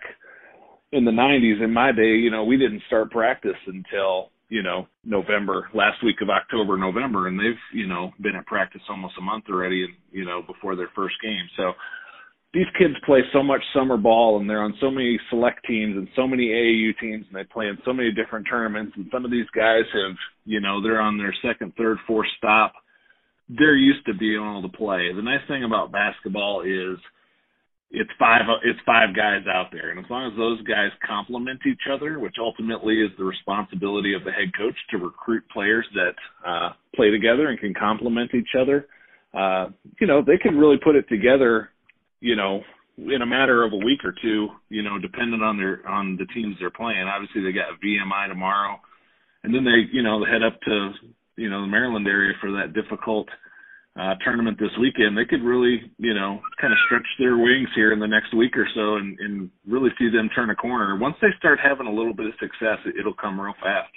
in the nineties, in my day, you know, we didn't start practice until, you know, November, last week of October, November, and they've, you know, been at practice almost a month already, and, you know, before their first game. So these kids play so much summer ball, and they're on so many select teams and so many A A U teams, and they play in so many different tournaments, and some of these guys have, you know, they're on their second, third, fourth stop. They're used to being able to play. The nice thing about basketball is It's five. It's five guys out there, and as long as those guys complement each other, which ultimately is the responsibility of the head coach to recruit players that uh, play together and can complement each other, uh, you know, they can really put it together, you know, in a matter of a week or two, you know, depending on their on the teams they're playing. Obviously, they got V M I tomorrow, and then they, you know, they head up to, you know, the Maryland area for that difficult Uh, tournament this weekend. They could really, you know, kind of stretch their wings here in the next week or so and, and really see them turn a corner. Once they start having a little bit of success, it, it'll come real fast.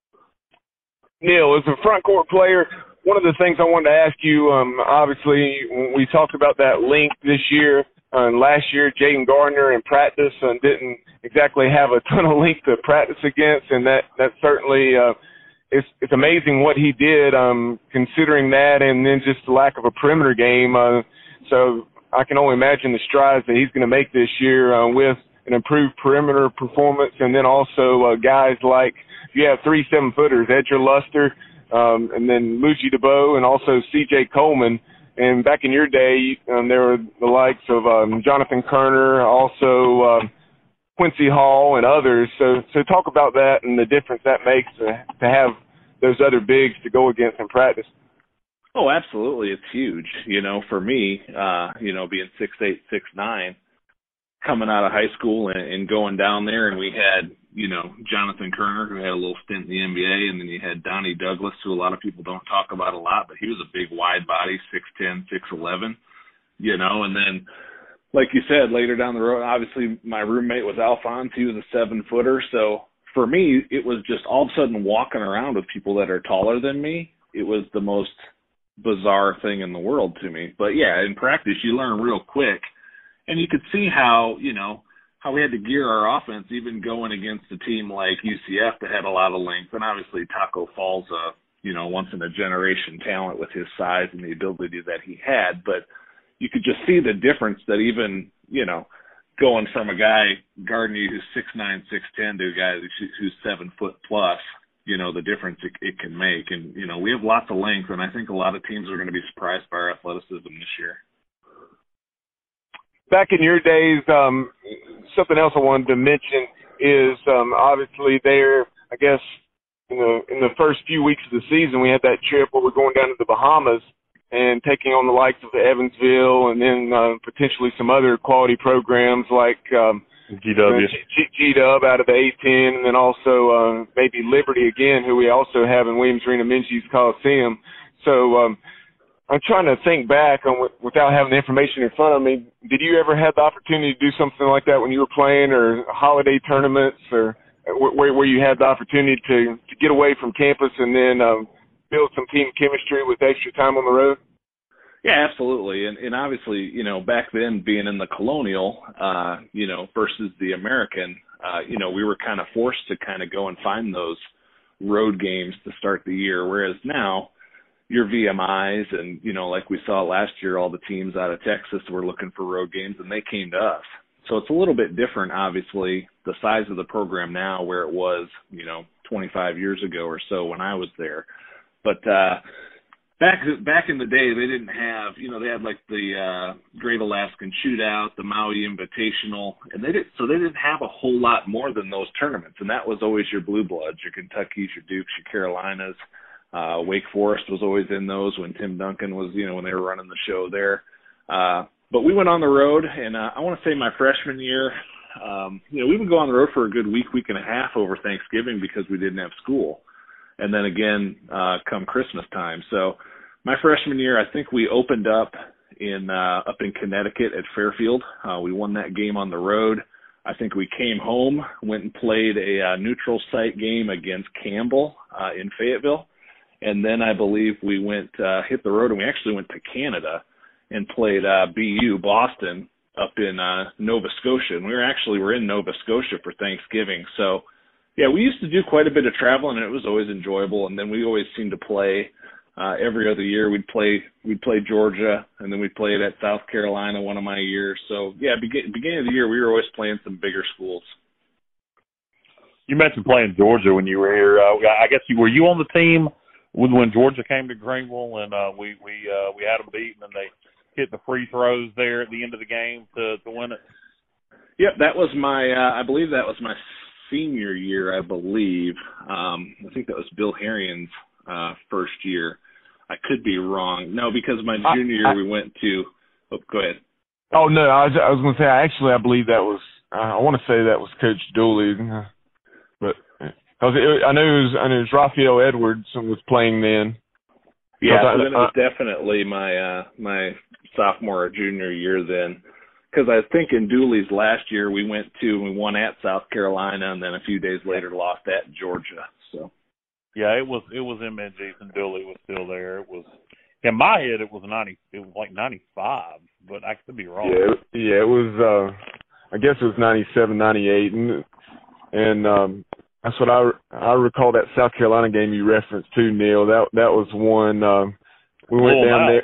Neil, as a front court player, one of the things I wanted to ask you, um, obviously, when we talked about that length this year, uh, last year, Jaden Gardner in practice uh, didn't exactly have a ton of length to practice against, and that, that certainly uh, – It's it's amazing what he did, um, considering that, and then just the lack of a perimeter game. Uh, so I can only imagine the strides that he's going to make this year uh, with an improved perimeter performance, and then also uh, guys like, you have three seven-footers, Edger Luster, um, and then Muji DeBow and also C J Coleman. And back in your day, um, there were the likes of um, Jonathan Kerner, also um, Quincy Hall, and others. So, so talk about that and the difference that makes to, to have those other bigs to go against in practice. Oh, absolutely. It's huge. You know, for me, uh, you know, being six eight, six nine, coming out of high school and, and going down there, and we had, you know, Jonathan Kerner, who had a little stint in the N B A, and then you had Donnie Douglas, who a lot of people don't talk about a lot, but he was a big wide body, six ten, six eleven, you know, and then, like you said, later down the road, obviously my roommate was Alphonse. He was a seven-footer, so for me, it was just all of a sudden walking around with people that are taller than me. It was the most bizarre thing in the world to me. But, yeah, in practice, you learn real quick, and you could see how, you know, how we had to gear our offense, even going against a team like U C F that had a lot of length. And obviously Taco Fall's a, you know, once-in-a-generation talent with his size and the ability that he had. But you could just see the difference that even, you know, going from a guy, Gardner, who's six nine, six ten, to a guy who's seven foot plus, you know, the difference it, it can make. And, you know, we have lots of length, and I think a lot of teams are going to be surprised by our athleticism this year. Back in your days, um, something else I wanted to mention is um, obviously there, I guess, in the, in the first few weeks of the season, we had that trip where we're going down to the Bahamas and taking on the likes of the Evansville and then uh, potentially some other quality programs like um, G W, G-Dub out of the A ten, and then also uh, maybe Liberty again, who we also have in Williams Arena Minges Coliseum. So um, I'm trying to think back on without having the information in front of me. Did you ever have the opportunity to do something like that when you were playing, or holiday tournaments, or where, where you had the opportunity to, to get away from campus and then um, build some team chemistry with extra time on the road? Yeah, absolutely. And, and obviously, you know, back then being in the Colonial, uh, you know, versus the American, uh, you know, we were kind of forced to kind of go and find those road games to start the year. Whereas now your V M Is and, you know, like we saw last year, all the teams out of Texas were looking for road games and they came to us. So it's a little bit different, obviously, the size of the program now where it was, you know, twenty-five years ago or so when I was there. But, uh, Back back in the day, they didn't have, you know, they had like the uh, Great Alaskan Shootout, the Maui Invitational, and they did so they didn't have a whole lot more than those tournaments, and that was always your blue bloods, your Kentuckys, your Dukes, your Carolinas. Uh, Wake Forest was always in those when Tim Duncan was, you know, when they were running the show there. Uh, but we went on the road, and uh, I want to say my freshman year, um, you know, we would go on the road for a good week, week and a half over Thanksgiving because we didn't have school. And then again, uh, come Christmas time. So my freshman year, I think we opened up in uh, up in Connecticut at Fairfield. Uh, we won that game on the road. I think we came home, went and played a uh, neutral site game against Campbell uh, in Fayetteville. And then I believe we went, uh, hit the road, and we actually went to Canada and played uh, B U, Boston, up in uh, Nova Scotia. And we were actually, we're in Nova Scotia for Thanksgiving. So, yeah, we used to do quite a bit of traveling, and it was always enjoyable. And then we always seemed to play uh, every other year. We'd play we'd play Georgia, and then we'd play it at South Carolina one of my years. So, yeah, begin, beginning of the year, we were always playing some bigger schools. You mentioned playing Georgia when you were here. Uh, I guess you were you on the team when, when Georgia came to Greenville, and uh, we we uh, we had them beaten, and they hit the free throws there at the end of the game to, to win it. Yep, that was my uh, I believe that was my senior year, I believe. Um, I think that was Bill Harion's uh, first year. I could be wrong. No, because my junior year I, I, we went to. Oh, go ahead. Oh no, I was, I was going to say. Actually, I believe that was. Uh, I want to say that was Coach Dooley, but I, was, it, I know it was. I know it was Raphael Edwards was playing then. Yeah, I, so then it was uh, definitely my uh, my sophomore or junior year then. Because I think in Dooley's last year we went to and we won at South Carolina, and then a few days later lost at Georgia. So yeah, it was it was in Minges, and Dooley was still there. It was in my head it was ninety. It was like ninety-five, but I could be wrong. Yeah, yeah, it was. Uh, I guess it was ninety-seven, ninety-eight, and and um, that's what I I recall that South Carolina game you referenced too, Neil. That that was one. Uh, we went Full down night. there.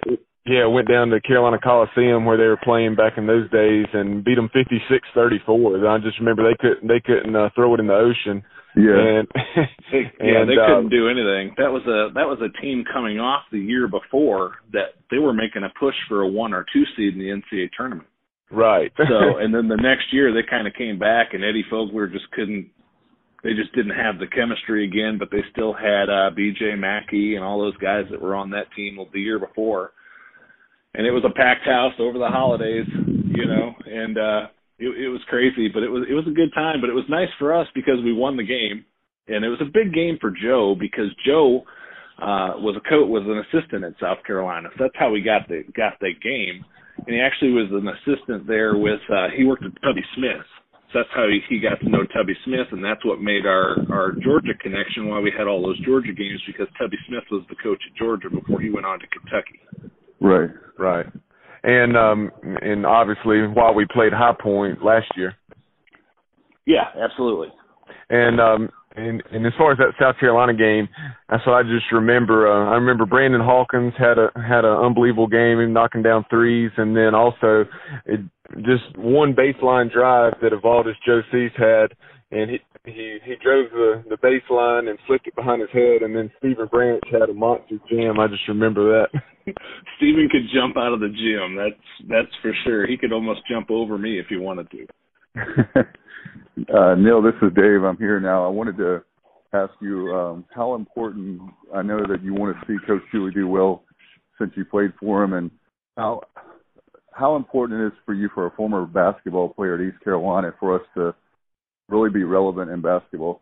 Yeah, went down to Carolina Coliseum where they were playing back in those days and beat them fifty-six thirty-four. I just remember they couldn't they couldn't uh, throw it in the ocean. Yeah, and, they, yeah, and, they uh, couldn't do anything. That was a that was a team coming off the year before that they were making a push for a one or two seed in the N C A A tournament. Right. So, and then the next year they kind of came back, and Eddie Fogler just couldn't. They just didn't have the chemistry again, but they still had uh, B J Mackey and all those guys that were on that team the year before. And it was a packed house over the holidays, you know, and uh, it, it was crazy, but it was it was a good time. But it was nice for us because we won the game, and it was a big game for Joe because Joe uh, was a coach, was an assistant at South Carolina. So that's how we got the got that game. And he actually was an assistant there with uh, he worked with Tubby Smith. So that's how he, he got to know Tubby Smith, and that's what made our, our Georgia connection, why we had all those Georgia games, because Tubby Smith was the coach at Georgia before he went on to Kentucky. Right. Right. And um, and obviously while we played High Point last year. Yeah, absolutely. And um, and, and as far as that South Carolina game, that's what I just remember. Uh, I remember Brandon Hawkins had a had an unbelievable game, him knocking down threes, and then also it, just one baseline drive that Avaldas Joseph had, and he he he drove the the baseline and flipped it behind his head, and then Stephen Branch had a monster jam. I just remember that. Stephen could jump out of the gym. That's that's for sure. He could almost jump over me if he wanted to. uh, Neil, this is Dave. I'm here now. I wanted to ask you um, how important. I know that you want to see Coach Dooley do well since you played for him, and how how important it is for you, for a former basketball player at East Carolina, for us to really be relevant in basketball.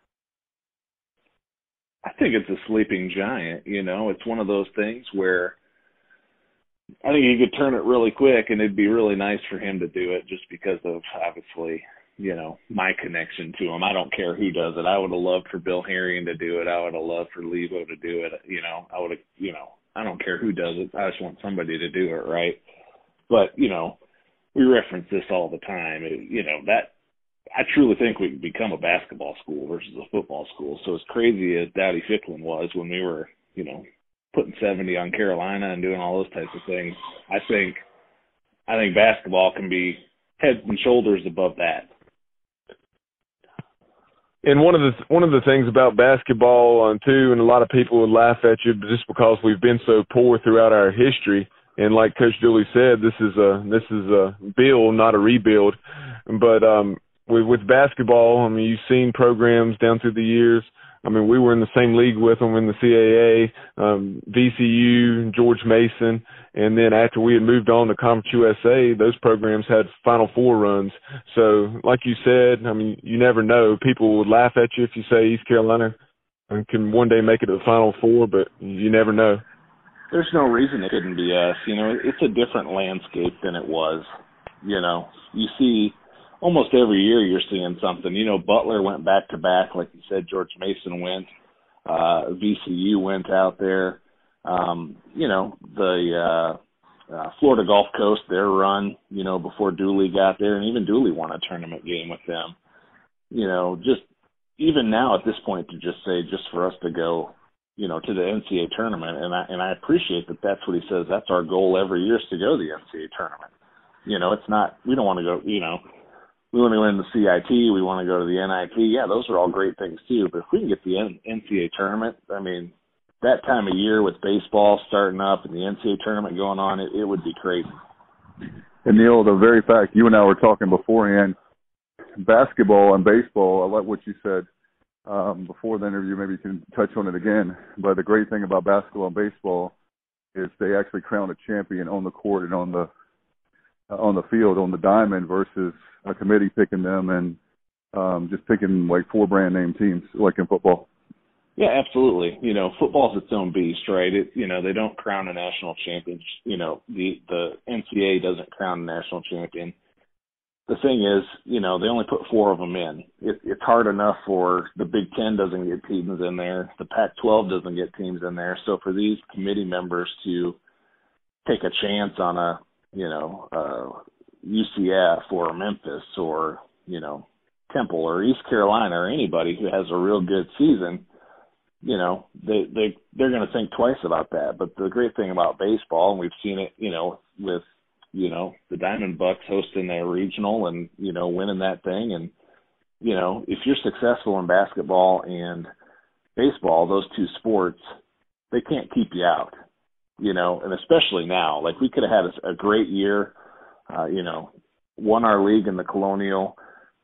I think it's a sleeping giant. You know, it's one of those things where I think he could turn it really quick, and it'd be really nice for him to do it just because of, obviously, you know, my connection to him. I don't care who does it. I would have loved for Bill Herring to do it. I would have loved for Levo to do it. You know, I would have, you know, I don't care who does it. I just want somebody to do it, right? But, you know, we reference this all the time. It, you know, that I truly think we could become a basketball school versus a football school. So as crazy as Dowdy Ficklin was when we were, you know, putting seventy on Carolina and doing all those types of things, I think I think basketball can be head and shoulders above that. And one of the one of the things about basketball, um, too, and a lot of people would laugh at you just because we've been so poor throughout our history. And like Coach Dooley said, this is a this is a build, not a rebuild. But um, with, with basketball, I mean, you've seen programs down through the years. I mean, we were in the same league with them in the C A A, um, V C U, George Mason, and then after we had moved on to Conference U S A, those programs had Final Four runs. So, like you said, I mean, you never know. People would laugh at you if you say East Carolina can one day make it to the Final Four, but you never know. There's no reason it couldn't be us. You know, it's a different landscape than it was. You know, you see almost every year you're seeing something. You know, Butler went back to back, like you said. George Mason went. Uh, V C U went out there. Um, you know, the uh, uh, Florida Gulf Coast, their run, you know, before Dooley got there, and even Dooley won a tournament game with them. You know, just even now at this point to just say, just for us to go, you know, to the N C A A tournament, and I and I appreciate that that's what he says. That's our goal every year, is to go to the N C A A tournament. You know, it's not, we don't want to go, you know, we want to go in the C I T, we want to go to the N I T. Yeah, those are all great things too. But if we can get the N C A A tournament, I mean, that time of year with baseball starting up and the N C A A tournament going on, it, it would be crazy. And Neil, the very fact you and I were talking beforehand, basketball and baseball, I like what you said um, before the interview. Maybe you can touch on it again. But the great thing about basketball and baseball is they actually crown a champion on the court and on the uh, on the field, on the diamond, versus a committee picking them and um, just picking like four brand name teams like in football. Yeah, absolutely. You know, football's its own beast, right? It, you know, they don't crown a national champion. You know, the the N C A A doesn't crown a national champion. The thing is, you know, they only put four of them in. It, it's hard enough for the Big Ten doesn't get teams in there. The Pac twelve doesn't get teams in there. So for these committee members to take a chance on a, you know, uh, U C F or Memphis or, you know, Temple or East Carolina or anybody who has a real good season, you know, they they they're going to think twice about that. But the great thing about baseball, and we've seen it, you know, with you know the Diamondbacks hosting their regional and you know winning that thing, and you know if you're successful in basketball and baseball, those two sports, they can't keep you out, you know, and especially now, like we could have had a, a great year, uh, you know, won our league in the Colonial,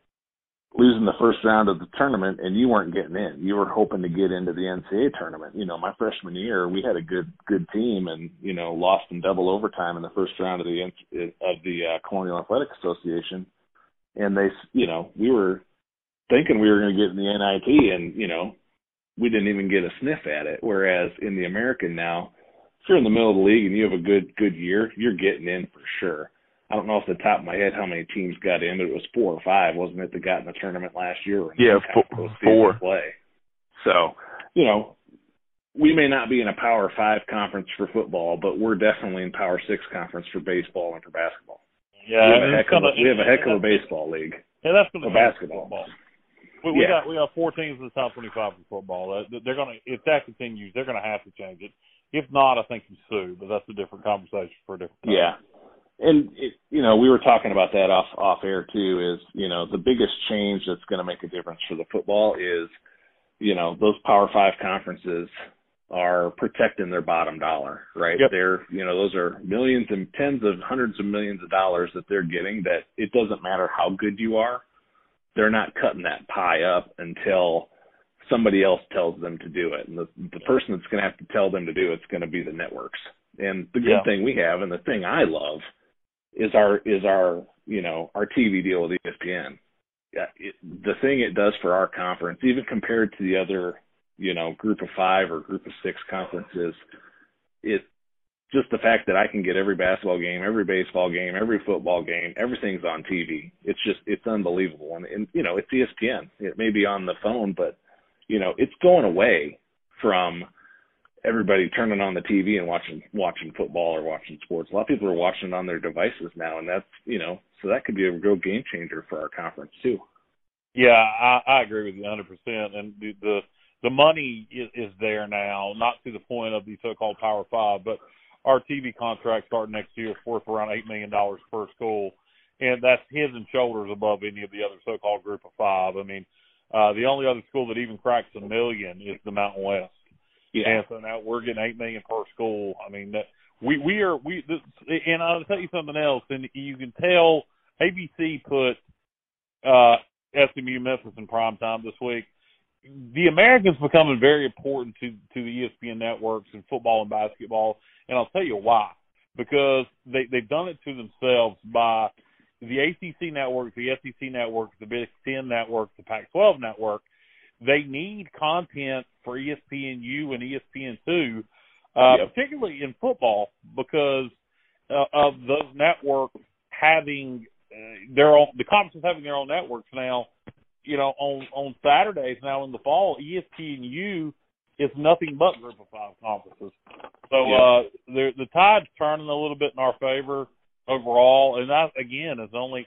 losing the first round of the tournament, and you weren't getting in. You were hoping to get into the N C A A tournament. You know, my freshman year, we had a good good team, and you know, lost in double overtime in the first round of the of the uh, Colonial Athletic Association. And they, you know, we were thinking we were going to get in the N I T, and you know, we didn't even get a sniff at it. Whereas in the American now, if you're in the middle of the league and you have a good good year, you're getting in for sure. I don't know off the top of my head how many teams got in, but it was four or five, wasn't it, that got in the tournament last year? Yeah, four. four. Play. So, you know, we may not be in a Power Five conference for football, but we're definitely in Power Six conference for baseball and for basketball. Yeah, we have a heck of gonna, a, we have a, heck of a baseball league. Yeah, that's going to be basketball. Football. We, we yeah. got we got four teams in the top twenty-five for football. They're going to, if that continues, they're going to have to change it. If not, I think you sue, but that's a different conversation for a different time. Yeah. And, it, you know, we were talking about that off, off air, too, is, you know, the biggest change that's going to make a difference for the football is, you know, those Power Five conferences are protecting their bottom dollar, right? Yep. They're, you know, those are millions and tens of hundreds of millions of dollars that they're getting that it doesn't matter how good you are. They're not cutting that pie up until somebody else tells them to do it. And the, the person that's going to have to tell them to do it's going to be the networks. And the good yeah. thing we have, and the thing I love, is our is our you know our T V deal with E S P N. Yeah, it, the thing it does for our conference, even compared to the other you know group of five or group of six conferences, it just the fact that I can get every basketball game, every baseball game, every football game, everything's on T V. It's just it's unbelievable, and, and you know it's E S P N. It may be on the phone, but you know it's going away from everybody turning on the T V and watching watching football or watching sports. A lot of people are watching it on their devices now, and that's, you know, so that could be a real game changer for our conference too. Yeah, I, I agree with you one hundred percent. And the the, the money is, is there now, not to the point of the so-called Power Five, but our T V contract starting next year is worth around eight million dollars per school, and that's heads and shoulders above any of the other so-called group of five. I mean, uh, the only other school that even cracks a million is the Mountain West. Yeah. And so now we're getting eight million per school. I mean, that we we are we. This, and I'll tell you something else. And you can tell A B C put uh, S M U Memphis in prime time this week. The Americans becoming very important to to the E S P N networks in football and basketball. And I'll tell you why. Because they they've done it to themselves by the A C C network, the S E C network, the Big Ten network, the Pac twelve network. They need content for E S P N U and E S P N two, uh, yep. particularly in football, because uh, of those networks having uh, their own, the conferences having their own networks now. You know, on on Saturdays now in the fall, E S P N U is nothing but group of five conferences. So yep. uh, the the tide's turning a little bit in our favor overall, and that again is only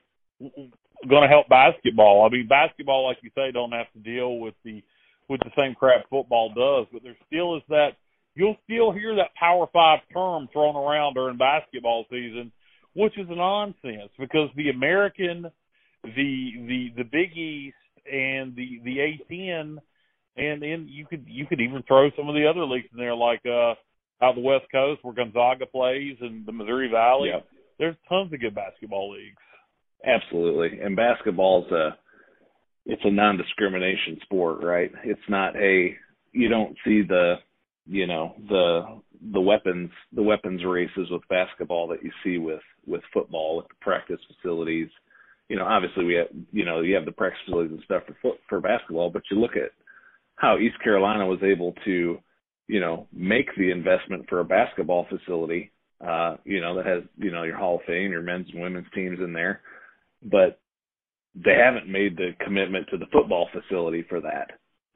going to help basketball. I mean, basketball, like you say, don't have to deal with the with the same crap football does, but there still is that you'll still hear that Power Five term thrown around during basketball season, which is nonsense because the American, the the the Big East, and the the A ten, and then you could you could even throw some of the other leagues in there, like uh, out the West Coast where Gonzaga plays and the Missouri Valley. Yep. There's tons of good basketball leagues. Absolutely. And basketball's a it's a non-discrimination sport, right? It's not a you don't see the you know the the weapons the weapons races with basketball that you see with, with football with the practice facilities. You know, obviously we have you know you have the practice facilities and stuff for foot, for basketball, but you look at how East Carolina was able to you know make the investment for a basketball facility. Uh, you know that has you know your Hall of Fame, your men's and women's teams in there. But they haven't made the commitment to the football facility for that.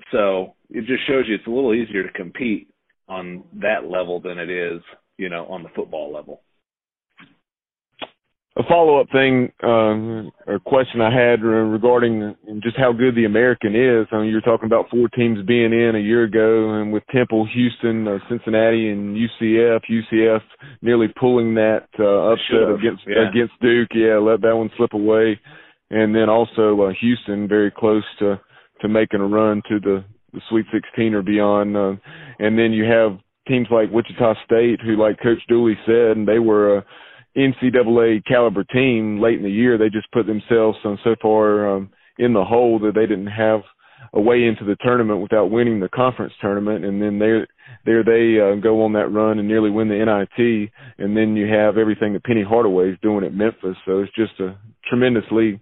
So it just shows you it's a little easier to compete on that level than it is, you know, on the football level. a follow-up thing, uh, or question I had regarding just how good the American is. I mean, you were talking about four teams being in a year ago, and with Temple, Houston, uh, Cincinnati, and U C F, U C F nearly pulling that uh, upset against yeah. against Duke. Yeah, let that one slip away. And then also uh, Houston very close to, to making a run to the, the Sweet sixteen or beyond. Uh, and then you have teams like Wichita State, who, like Coach Dooley said, and they were a N C double A caliber team late in the year. They just put themselves um, so far um, in the hole that they didn't have a way into the tournament without winning the conference tournament. And then there, there they uh, go on that run and nearly win the N I T. And then you have everything that Penny Hardaway is doing at Memphis. So it's just a tremendous league.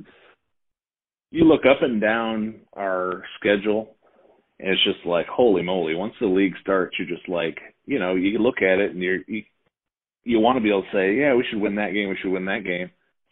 You look up and down our schedule, and it's just like, holy moly. Once the league starts, you're just like, you know, you look at it and you're, you, you want to be able to say, yeah, we should win that game, we should win that game.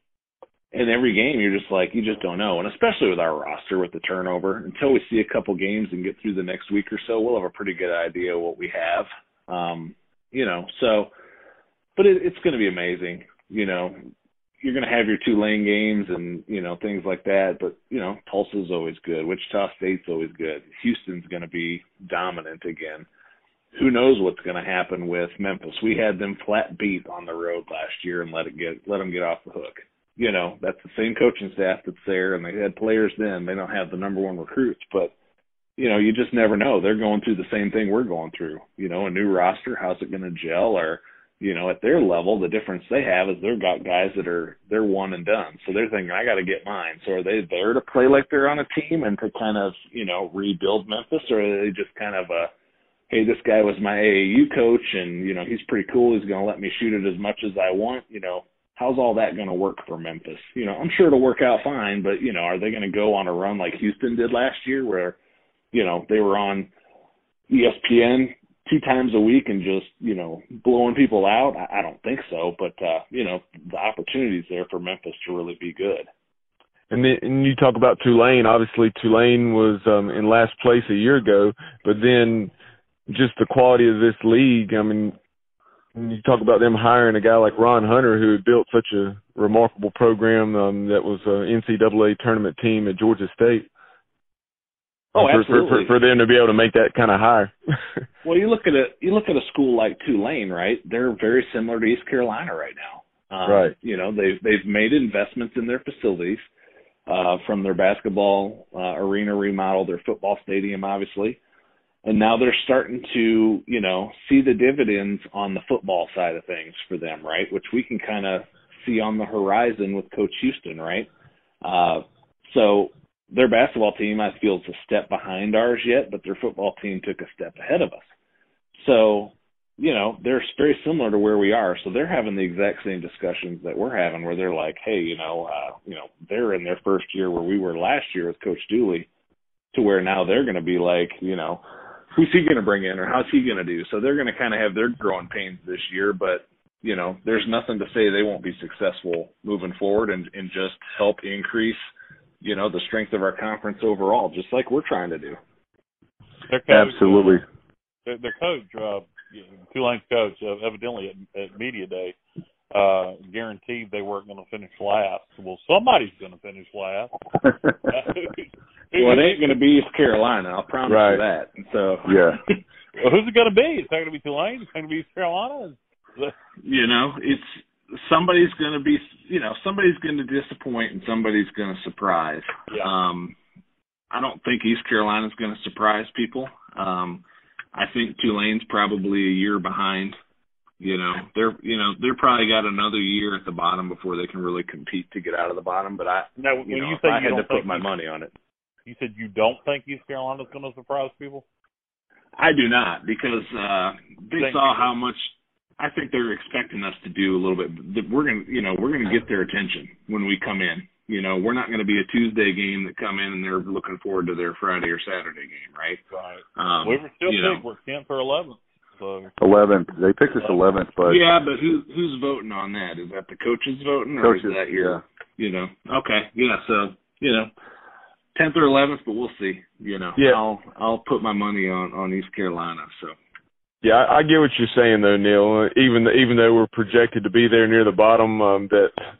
And every game, you're just like, you just don't know. And especially with our roster, with the turnover, until we see a couple games and get through the next week or so, we'll have a pretty good idea of what we have. Um, you know, so, but it, it's going to be amazing. You know, you're going to have your Tulane games and, you know, things like that. But, you know, Tulsa's always good. Wichita State's always good. Houston's going to be dominant again. Who knows what's going to happen with Memphis? We had them flat beat on the road last year and let it get let them get off the hook. You know, that's the same coaching staff that's there, and they had players then. They don't have the number one recruits, but, you know, you just never know. They're going through the same thing we're going through. You know, a new roster, how's it going to gel? Or, you know, at their level, the difference they have is they've got guys that are, they're one and done. So they're thinking, I got to get mine. So are they there to play like they're on a team and to kind of, you know, rebuild Memphis, or are they just kind of a, hey, this guy was my A A U coach, and, you know, he's pretty cool. He's going to let me shoot it as much as I want. You know, how's all that going to work for Memphis? You know, I'm sure it'll work out fine, but, you know, are they going to go on a run like Houston did last year where, you know, they were on E S P N two times a week and just, you know, blowing people out? I, I don't think so, but, uh, you know, the opportunity's there for Memphis to really be good. And then and you talk about Tulane. Obviously, Tulane was um, in last place a year ago, but then – just the quality of this league. I mean, you talk about them hiring a guy like Ron Hunter, who had built such a remarkable program um, that was an N C double A tournament team at Georgia State. Oh, for, absolutely. For, for, for them to be able to make that kind of hire. Well, you look at a you look at a school like Tulane, right? They're very similar to East Carolina right now. Um, right. You know, they've they've made investments in their facilities, uh, from their basketball uh, arena remodel, their football stadium, obviously. And now they're starting to, you know, see the dividends on the football side of things for them, right? Which we can kind of see on the horizon with Coach Houston, right? Uh, so their basketball team, I feel, is a step behind ours yet, but their football team took a step ahead of us. So, you know, they're very similar to where we are. So they're having the exact same discussions that we're having, where they're like, hey, you know, uh, you know, they're in their first year where we were last year with Coach Dooley, to where now they're going to be like, you know, who's he going to bring in, or how's he going to do? So they're going to kind of have their growing pains this year, but, you know, there's nothing to say they won't be successful moving forward and, and just help increase, you know, the strength of our conference overall, just like we're trying to do. Their coach, Absolutely. Uh, their, their coach, uh, Tulane's coach, uh, evidently at, at Media Day, uh, guaranteed they weren't going to finish last. Well, somebody's going to finish last. Well, it ain't going to be East Carolina, I'll promise right. you that. And so, yeah. Well, who's it going to be? It's not going to be Tulane. It's going to be East Carolina. You know, it's somebody's going to be, you know, somebody's going to disappoint and somebody's going to surprise. Yeah. Um, I don't think East Carolina's going to surprise people. Um, I think Tulane's probably a year behind. You know, they're you know they're probably got another year at the bottom before they can really compete to get out of the bottom. But I, now, you when know, you if say I you had to don't put my you, money on it. You said you don't think East Carolina's going to surprise people? I do not, because uh, they saw how much. I think they're expecting us to do a little bit. We're gonna, you know, we're gonna get their attention when we come in. You know, we're not going to be a Tuesday game that come in and they're looking forward to their Friday or Saturday game, right? Right. Um, we were still you big. know. We're tenth or eleventh. So. eleventh. They picked us eleventh, but yeah, but who who's voting on that? Is that the coaches voting, or coaches, is that your? Yeah. You know, okay, yeah. So you know, tenth or eleventh, but we'll see. You know, yeah. I'll I'll put my money on, on East Carolina. So. Yeah, I, I get what you're saying, though, Neil. Even even though we're projected to be there near the bottom, um, that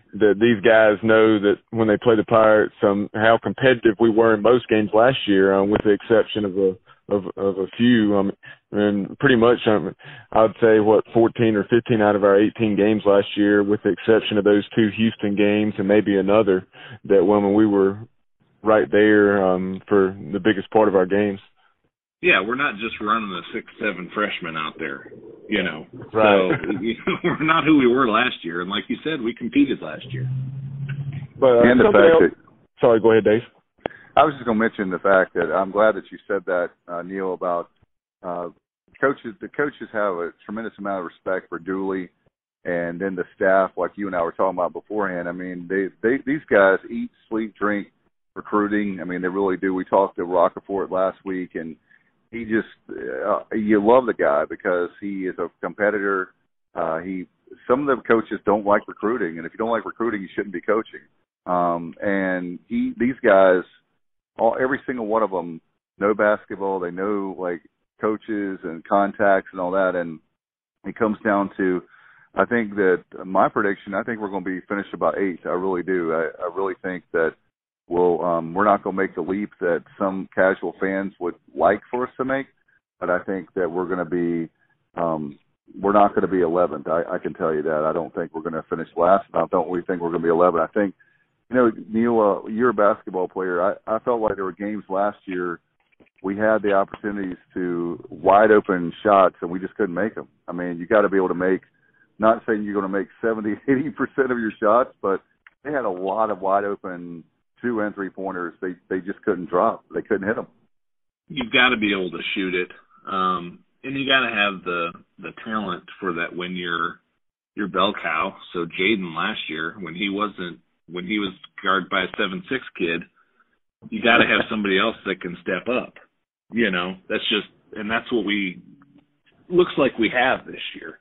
that these guys know that when they play the Pirates, um, how competitive we were in most games last year, um, with the exception of a of, of a few. Um, and pretty much, um, I'd say what fourteen or fifteen out of our eighteen games last year, with the exception of those two Houston games and maybe another, that when we were right there um, for the biggest part of our games. Yeah, we're not just running a six, seven freshmen out there, you know. Right. So you know, we're not who we were last year, and like you said, we competed last year. But uh, and the fact else, that, sorry, go ahead, Dave. I was just going to mention the fact that I'm glad that you said that, uh, Neil, about uh, coaches. The coaches have a tremendous amount of respect for Dooley, and then the staff, like you and I were talking about beforehand. I mean, they, they these guys eat, sleep, drink recruiting. I mean, they really do. We talked to Roccaforte last week, and he just uh, you love the guy because he is a competitor. Uh, he some of the coaches don't like recruiting, and if you don't like recruiting, you shouldn't be coaching. Um, and he these guys. All, every single one of them know basketball. They know, like, coaches and contacts and all that. And it comes down to, I think that my prediction, I think we're going to be finished about eighth. I really do. I, I really think that we'll, um, we're not going to make the leap that some casual fans would like for us to make. But I think that we're going to be, um, we're not going to be eleventh. I, I can tell you that. I don't think we're going to finish last. I don't really think we're going to be eleventh. I think, you know, Neil, uh, you're a basketball player. I, I felt like there were games last year we had the opportunities to wide open shots, and we just couldn't make them. I mean, you got to be able to make, not saying you're going to make seventy, eighty percent of your shots, but they had a lot of wide open two and three pointers. They they just couldn't drop. They couldn't hit them. You've got to be able to shoot it, um, and you got to have the the talent for that when you're your bell cow. So Jaden last year, when he wasn't. When he was guarded by a seven six kid, you got to have somebody else that can step up. You know, that's just, and that's what we, looks like we have this year.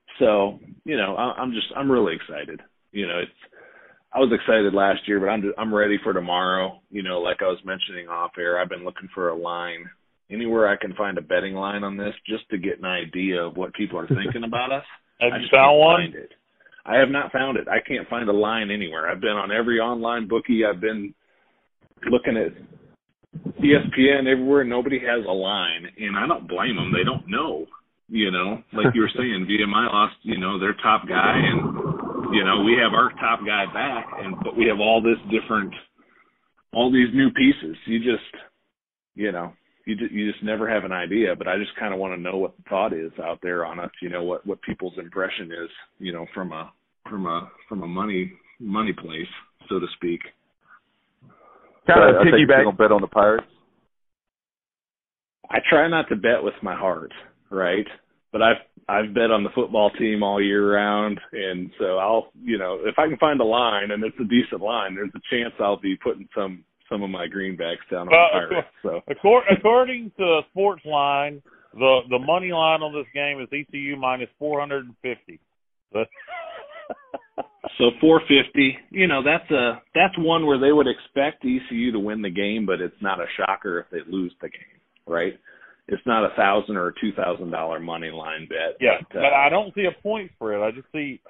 So, you know, I, I'm just, I'm really excited. You know, it's, I was excited last year, but I'm, I'm ready for tomorrow. You know, like I was mentioning off air, I've been looking for a line. Anywhere I can find a betting line on this just to get an idea of what people are thinking about us. Have I you just found can't one? Find it. I have not found it. I can't find a line anywhere. I've been on every online bookie. I've been looking at E S P N everywhere. Nobody has a line, and I don't blame them. They don't know. You know, like you were saying, V M I lost, you know, their top guy, and, you know, we have our top guy back, and but we have all this different, all these new pieces. You just, you know, you just, you just never have an idea, but I just kind of want to know what the thought is out there on us, you know, what, what people's impression is, you know, from a, from a, from a money, money place, so to speak. Kind of piggyback. You'll bet on the Pirates? I try not to bet with my heart, right? But I've, I've bet on the football team all year round. And so I'll, you know, if I can find a line and it's a decent line, there's a chance I'll be putting some, some of my greenbacks down on well, the Pirates. So according to Sportsline, the the money line on this game is E C U minus four hundred fifty. So four fifty, you know, that's a that's one where they would expect E C U to win the game, but it's not a shocker if they lose the game, right? It's not a thousand or a two thousand dollar money line bet. Yeah, but, uh, but I don't see a point spread. I just see,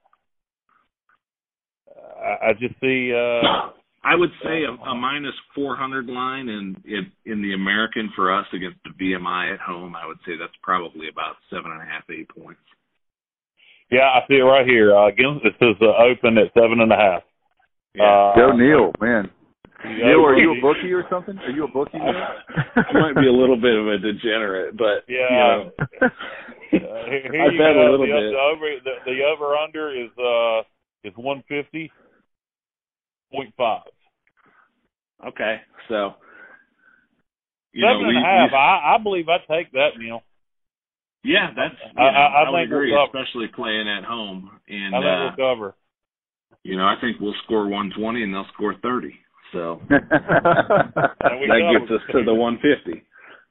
uh, I just see. Uh, I would say a, a minus four hundred line in, in in the American for us against the V M I at home. I would say that's probably about seven and a half, eight points. Yeah, I see it right here. Uh, again, this is uh, open at seven and a half. Yeah. Uh, Go Neil, man. Neil, are you a bookie. bookie or something? Are you a bookie? I might be a little bit of a degenerate, but yeah. You know, uh, here, here I you bet go. a little the, bit. The over the, the over under is uh is one fifty point five. Okay, so you seven know, and we, a half. we, I, I believe I take that, Neil. Yeah, that's. You I, know, I, I would think agree, we'll cover. especially playing at home. And I think uh, we'll cover. You know, I think we'll score one twenty and they'll score thirty. So that gets us to the one fifty.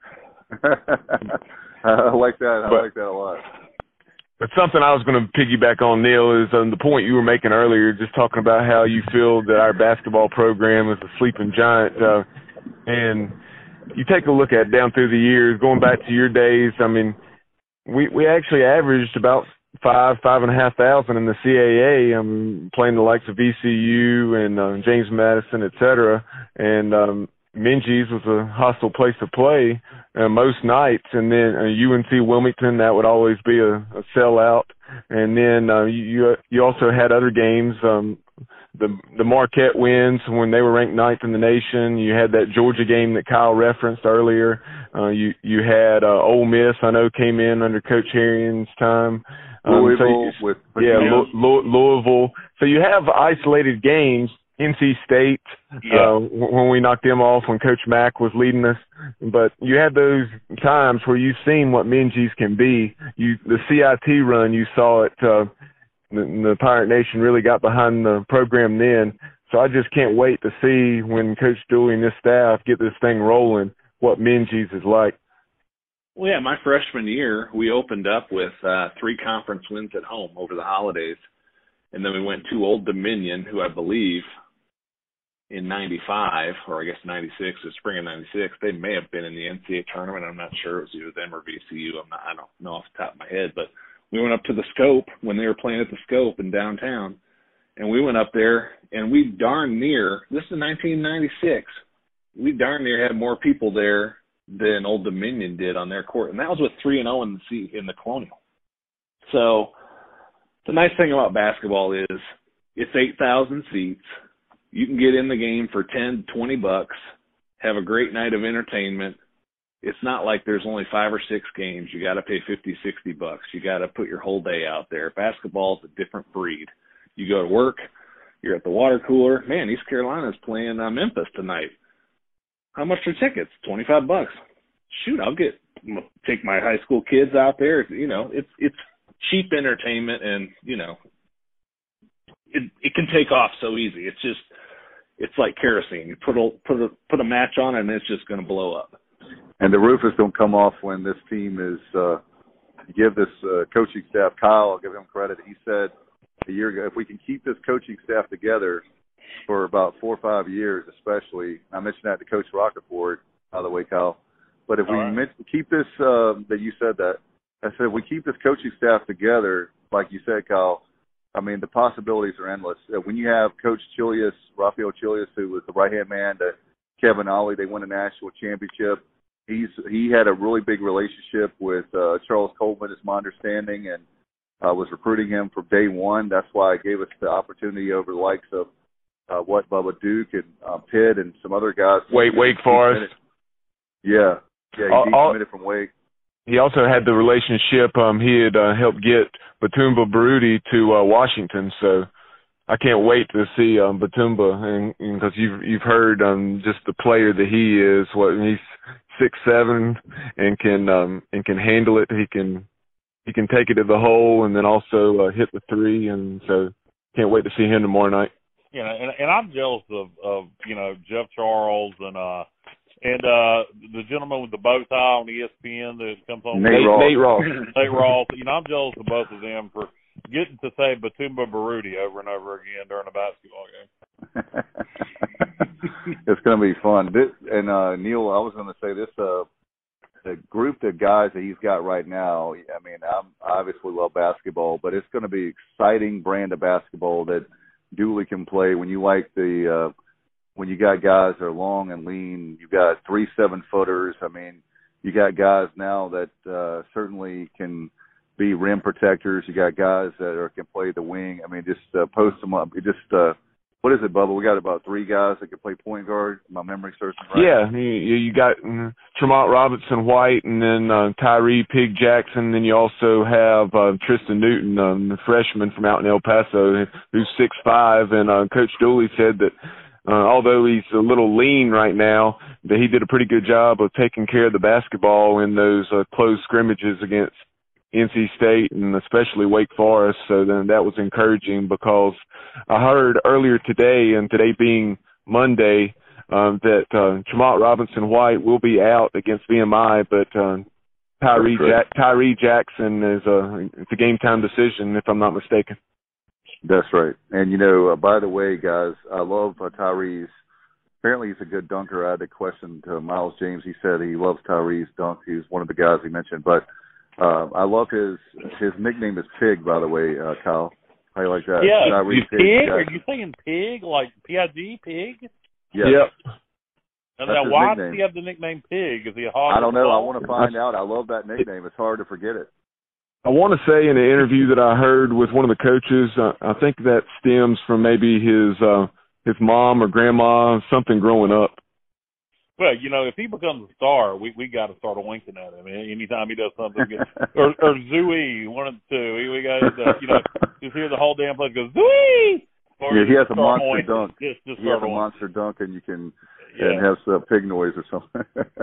I like that. I but, like that a lot. But something I was going to piggyback on, Neil, is on the point you were making earlier, just talking about how you feel that our basketball program is a sleeping giant. Uh, and you take a look at down through the years, going back to your days, I mean, we, we actually averaged about five, five and a half thousand in the C A A, um, playing the likes of V C U and uh, James Madison, et cetera. And um, Minges was a hostile place to play uh, most nights. And then uh, U N C Wilmington, that would always be a, a sellout. And then uh, you you also had other games. Um, the the Marquette wins when they were ranked ninth in the nation. You had that Georgia game that Kyle referenced earlier. Uh, you you had uh, Ole Miss, I know, came in under Coach Harion's time. Um, Louisville so you, with yeah, Lu- Lu- Louisville. So you have isolated games. N C State, Yeah. uh, when we knocked them off when Coach Mack was leading us. But you had those times where you've seen what Minges can be. You the C I T run, you saw it. Uh, the, the Pirate Nation really got behind the program then. So I just can't wait to see when Coach Dooley and his staff get this thing rolling, what Minges is like. Well, yeah, my freshman year, we opened up with uh, three conference wins at home over the holidays. And then we went to Old Dominion, who I believe in ninety-five, or I guess ninety-six, the spring of ninety-six, they may have been in the N C double A tournament. I'm not sure. It was either them or V C U. I'm not, I don't know off the top of my head. But we went up to the Scope when they were playing at the Scope in downtown. And we went up there, and we darn near, this is nineteen ninety-six, we darn near had more people there than Old Dominion did on their court. And that was with three and oh in the in the Colonial. So the nice thing about basketball is it's eight thousand seats. You can get in the game for ten, twenty bucks, have a great night of entertainment. It's not like there's only five or six games. You got to pay fifty, sixty bucks. You got to put your whole day out there. Basketball is a different breed. You go to work, you're at the water cooler. Man, East Carolina's playing uh, Memphis tonight. How much are tickets? twenty-five bucks. Shoot, I'll get take my high school kids out there. You know, it's it's cheap entertainment, and you know, it it can take off so easy. It's just it's like kerosene. You put a put a put a match on it, and it's just going to blow up. And the roof is going to come off when this team is. Uh, give this uh, coaching staff, Kyle, I'll give him credit. He said a year ago, if we can keep this coaching staff together for about four or five years, especially. I mentioned that to Coach Rockerford, by the way, Kyle. But if All we right. meant to keep this, uh, that you said that, I said, if we keep this coaching staff together, like you said, Kyle, I mean, the possibilities are endless. Uh, when you have Coach Chilius, Rafael Chilius, who was the right-hand man to Kevin Ollie, they won a national championship. He's He had a really big relationship with uh, Charles Coleman, is my understanding, and uh, was recruiting him from day one. That's why it gave us the opportunity over the likes of uh, what Bubba Duke and uh, Pitt and some other guys. Wake, Wake Forest. Yeah. Yeah, he decommitted from Wake. He also had the relationship. Um, he had uh, helped get Batumba Baruti to uh, Washington, so I can't wait to see um, Batumba, and because you've you've heard um, just the player that he is. What he's six seven and can um, and can handle it. He can he can take it to the hole and then also uh, hit the three, and so can't wait to see him tomorrow night. Yeah, and and I'm jealous of of you know Jeff Charles and uh. And uh, the gentleman with the bow tie on E S P N that comes on. Nate Ross. Nate Ross. Nate Ross. You know, I'm jealous of both of them for getting to say Batumba Baruti over and over again during a basketball game. It's going to be fun. This, and, uh, Neil, I was going to say this, uh, the group of guys that he's got right now, I mean, I'm, I obviously love basketball, but it's going to be exciting brand of basketball that Dooley can play when you like the uh, – when you got guys that are long and lean, you got three seven-footers. I mean, you got guys now that uh, certainly can be rim protectors. You got guys that are, can play the wing. I mean, just uh, post them up. It just uh, what is it, Bubba? We got about three guys that can play point guard. My memory serves me right. Yeah, you, you got mm, Tremont Robinson White, and then uh, Tyree Pig Jackson. Then you also have uh, Tristan Newton, um, the freshman from out in El Paso, who's six five. And uh, Coach Dooley said that. Uh, although he's a little lean right now, that he did a pretty good job of taking care of the basketball in those uh, close scrimmages against N C State and especially Wake Forest. So then that was encouraging, because I heard earlier today, and today being Monday, um, that uh, Tremont Robinson White will be out against V M I, but uh, Tyree, Jack- Tyree Jackson is a, it's a game time decision, if I'm not mistaken. That's right. And, you know, uh, by the way, guys, I love uh, Tyree's. Apparently he's a good dunker. I had a question to Miles James. He said he loves Tyree's dunk. He's one of the guys he mentioned. But Uh, I love his his nickname is Pig, by the way, uh, Kyle. How you like that? Yeah, Tyree you Pig. pig? Yeah. Are you saying pig, like P I G, pig? Yes. Yep. And That's now, his why nickname. does he have the nickname Pig? Is he a hog? I don't know. I dog? want to find out. I love that nickname. It's hard to forget it. I want to say in an interview that I heard with one of the coaches, uh, I think that stems from maybe his uh, his mom or grandma, something growing up. Well, you know, if he becomes a star, we we got to start winking at him. Anytime he does something good, or or Zooey, one of the two. We, we got to, you know, just hear the whole damn place go Zooey. Or Yeah, he has a start monster winking. dunk. Just, just he has start a winking. monster dunk, and you can Yeah. and have some pig noise or something.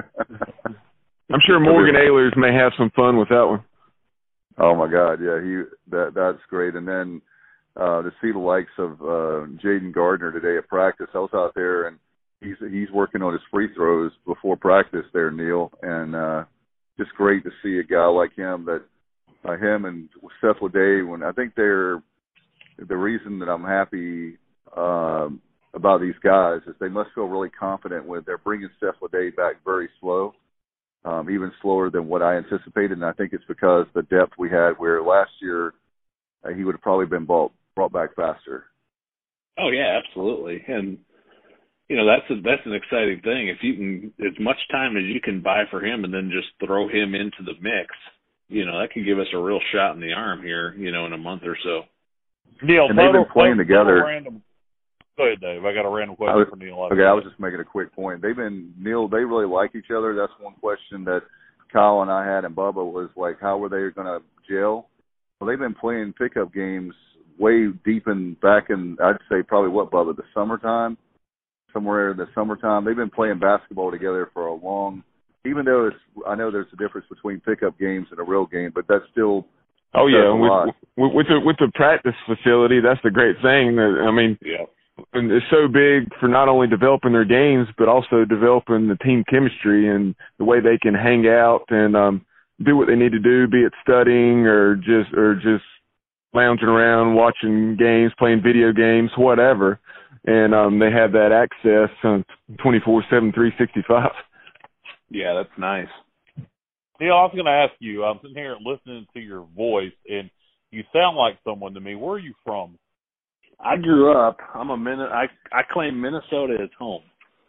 I'm sure Morgan Ehlers may have some fun with that one. Oh my God, yeah, he that that's great. And then uh, to see the likes of uh, Jaden Gardner today at practice, I was out there and he's he's working on his free throws before practice there, Neil, and uh, just great to see a guy like him that uh, him and Seth Leday. When I think they're the reason that I'm happy um, about these guys is they must feel really confident when they're bringing Seth Leday back very slow. Um, even slower than what I anticipated, and I think it's because the depth we had where last year uh, he would have probably been brought, brought back faster. Oh, yeah, absolutely. And, you know, that's a, that's an exciting thing. If you can, as much time as you can buy for him and then just throw him into the mix, you know, that can give us a real shot in the arm here, you know, in a month or so. Neil, and they've total, been playing total, together. Total random. Go ahead, Dave. I got a random question I was, for Neil. Okay, I was just making a quick point. They've been, Neil, they really like each other. That's one question that Kyle and I had and Bubba was like, how were they going to gel? Well, they've been playing pickup games way deep in, back in, I'd say probably what, Bubba, the summertime? Somewhere in the summertime. They've been playing basketball together for a long, even though it's, I know there's a difference between pickup games and a real game, but that's still Oh, yeah, a with, lot. with, with, the, with the practice facility, that's the great thing. I mean, yeah. And it's so big for not only developing their games, but also developing the team chemistry and the way they can hang out and um, do what they need to do, be it studying or just or just lounging around, watching games, playing video games, whatever. And um, they have that access on twenty-four seven, three sixty-five. Yeah, that's nice. Neil, I was going to ask you, I'm sitting here listening to your voice, and you sound like someone to me. Where are you from? I grew up. I'm a Min- I I claim Minnesota as home,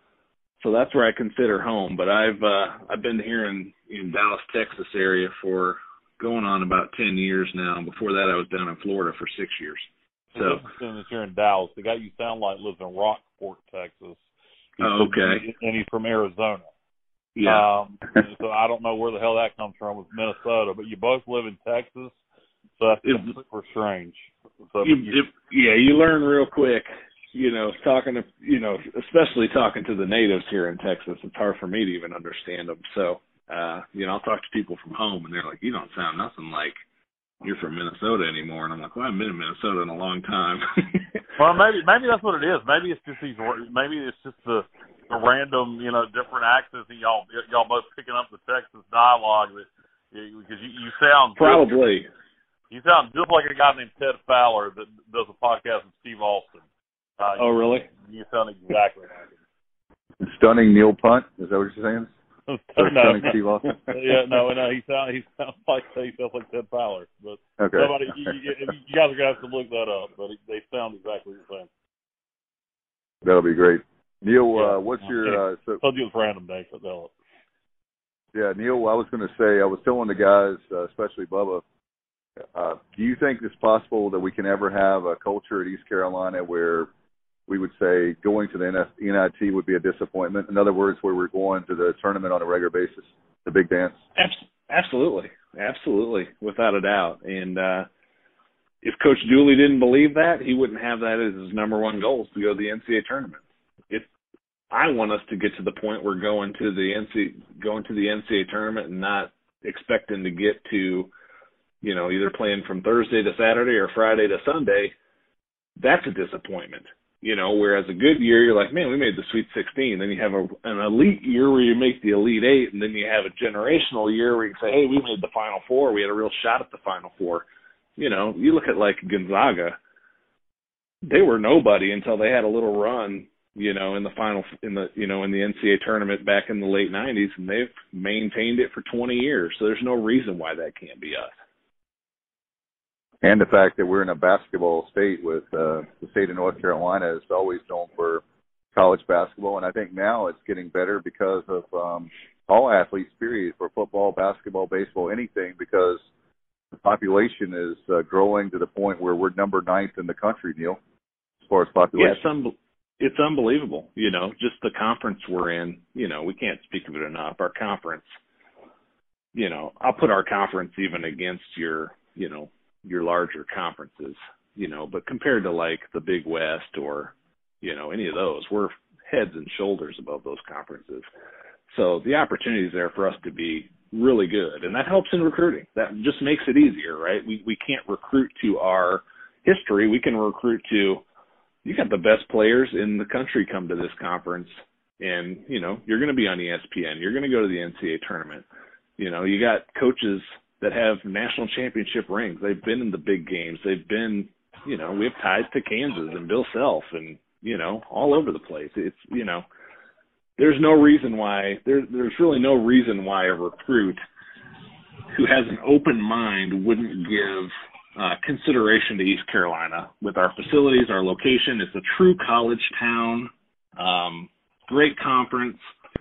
so that's where I consider home. But I've uh, I've been here in, in Dallas, Texas area for going on about ten years now. Before that, I was down in Florida for six years. So interesting that you're in Dallas. The guy you sound like lives in Rockport, Texas. He's oh, from, okay, and he's from Arizona. Yeah. Um, so I don't know where the hell that comes from with Minnesota, but you both live in Texas, so that's It- super strange. So you, you, it, yeah, you learn real quick. You know, talking to you know, especially talking to the natives here in Texas, it's hard for me to even understand them. So, uh, you know, I'll talk to people from home, and they're like, "You don't sound nothing like you're from Minnesota anymore." And I'm like, "Well, I've been in Minnesota in a long time." well, maybe maybe that's what it is. Maybe it's just these. Maybe it's just the, the random, you know, different accents that y'all y'all both picking up the Texas dialogue that because you, you sound probably. Just, you sound just like a guy named Ted Fowler that does a podcast with Steve Austin. Uh, oh, really? You, you sound exactly like him. Stunning Neil Punt, is that what you're saying? no, Stunning no. Steve Austin? yeah, no, no. He sounds he sounds like he sounds like Ted Fowler. But okay. somebody, you, you, you guys are gonna have to look that up. But they sound exactly the same. That'll be great. Neil, Yeah. uh, what's your uh, so? I told you it was random, Dave. So tell it. Yeah, Neil, I was going to say, I was telling the guys, uh, especially Bubba, uh, do you think it's possible that we can ever have a culture at East Carolina where we would say going to the N I T would be a disappointment? In other words, where we're going to the tournament on a regular basis, the big dance? Absolutely. Absolutely. Without a doubt. And uh, if Coach Dooley didn't believe that, he wouldn't have that as his number one goal, is to go to the N C double A tournament. If I want us to get to the point where going to the N C going to the N C double A tournament and not expecting to get to, you know, either playing from Thursday to Saturday or Friday to Sunday, that's a disappointment. You know, whereas a good year, you're like, man, we made the Sweet sixteen. Then you have a, an elite year where you make the Elite Eight, and then you have a generational year where you can say, hey, we made the Final Four. We had a real shot at the Final Four. You know, you look at like Gonzaga, they were nobody until they had a little run you know, in the final, in the, you know, in the N C double A tournament back in the late nineties, and they've maintained it for twenty years. So there's no reason why that can't be us. And the fact that we're in a basketball state with uh, the state of North Carolina is always known for college basketball, and I think now it's getting better because of um, all athletes, period, for football, basketball, baseball, anything, because the population is uh, growing to the point where we're number ninth in the country, Neil, as far as population. Yeah, it's, un- it's unbelievable. You know, just the conference we're in, you know, we can't speak of it enough. Our conference, you know, I'll put our conference even against your, you know, your larger conferences, you know, but compared to like the Big West or, you know, any of those, we're heads and shoulders above those conferences. So the opportunity is there for us to be really good, and that helps in recruiting. That just makes it easier, right? We we can't recruit to our history. We can recruit to, you got the best players in the country come to this conference, and, you know, you're going to be on E S P N. You're going to go to the N C double A tournament. You know, you got coaches that have national championship rings. They've been in the big games. They've been, you know, we have ties to Kansas and Bill Self and, you know, all over the place. It's, you know, there's no reason why, there, there's really no reason why a recruit who has an open mind wouldn't give uh, consideration to East Carolina with our facilities, our location. It's a true college town, um, great conference.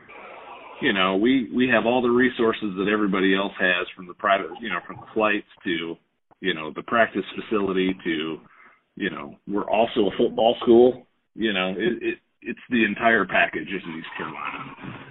You know, we, we have all the resources that everybody else has, from the private, you know, from the flights to, you know, the practice facility to, you know, we're also a football school. You know, it, it it's the entire package is East Carolina.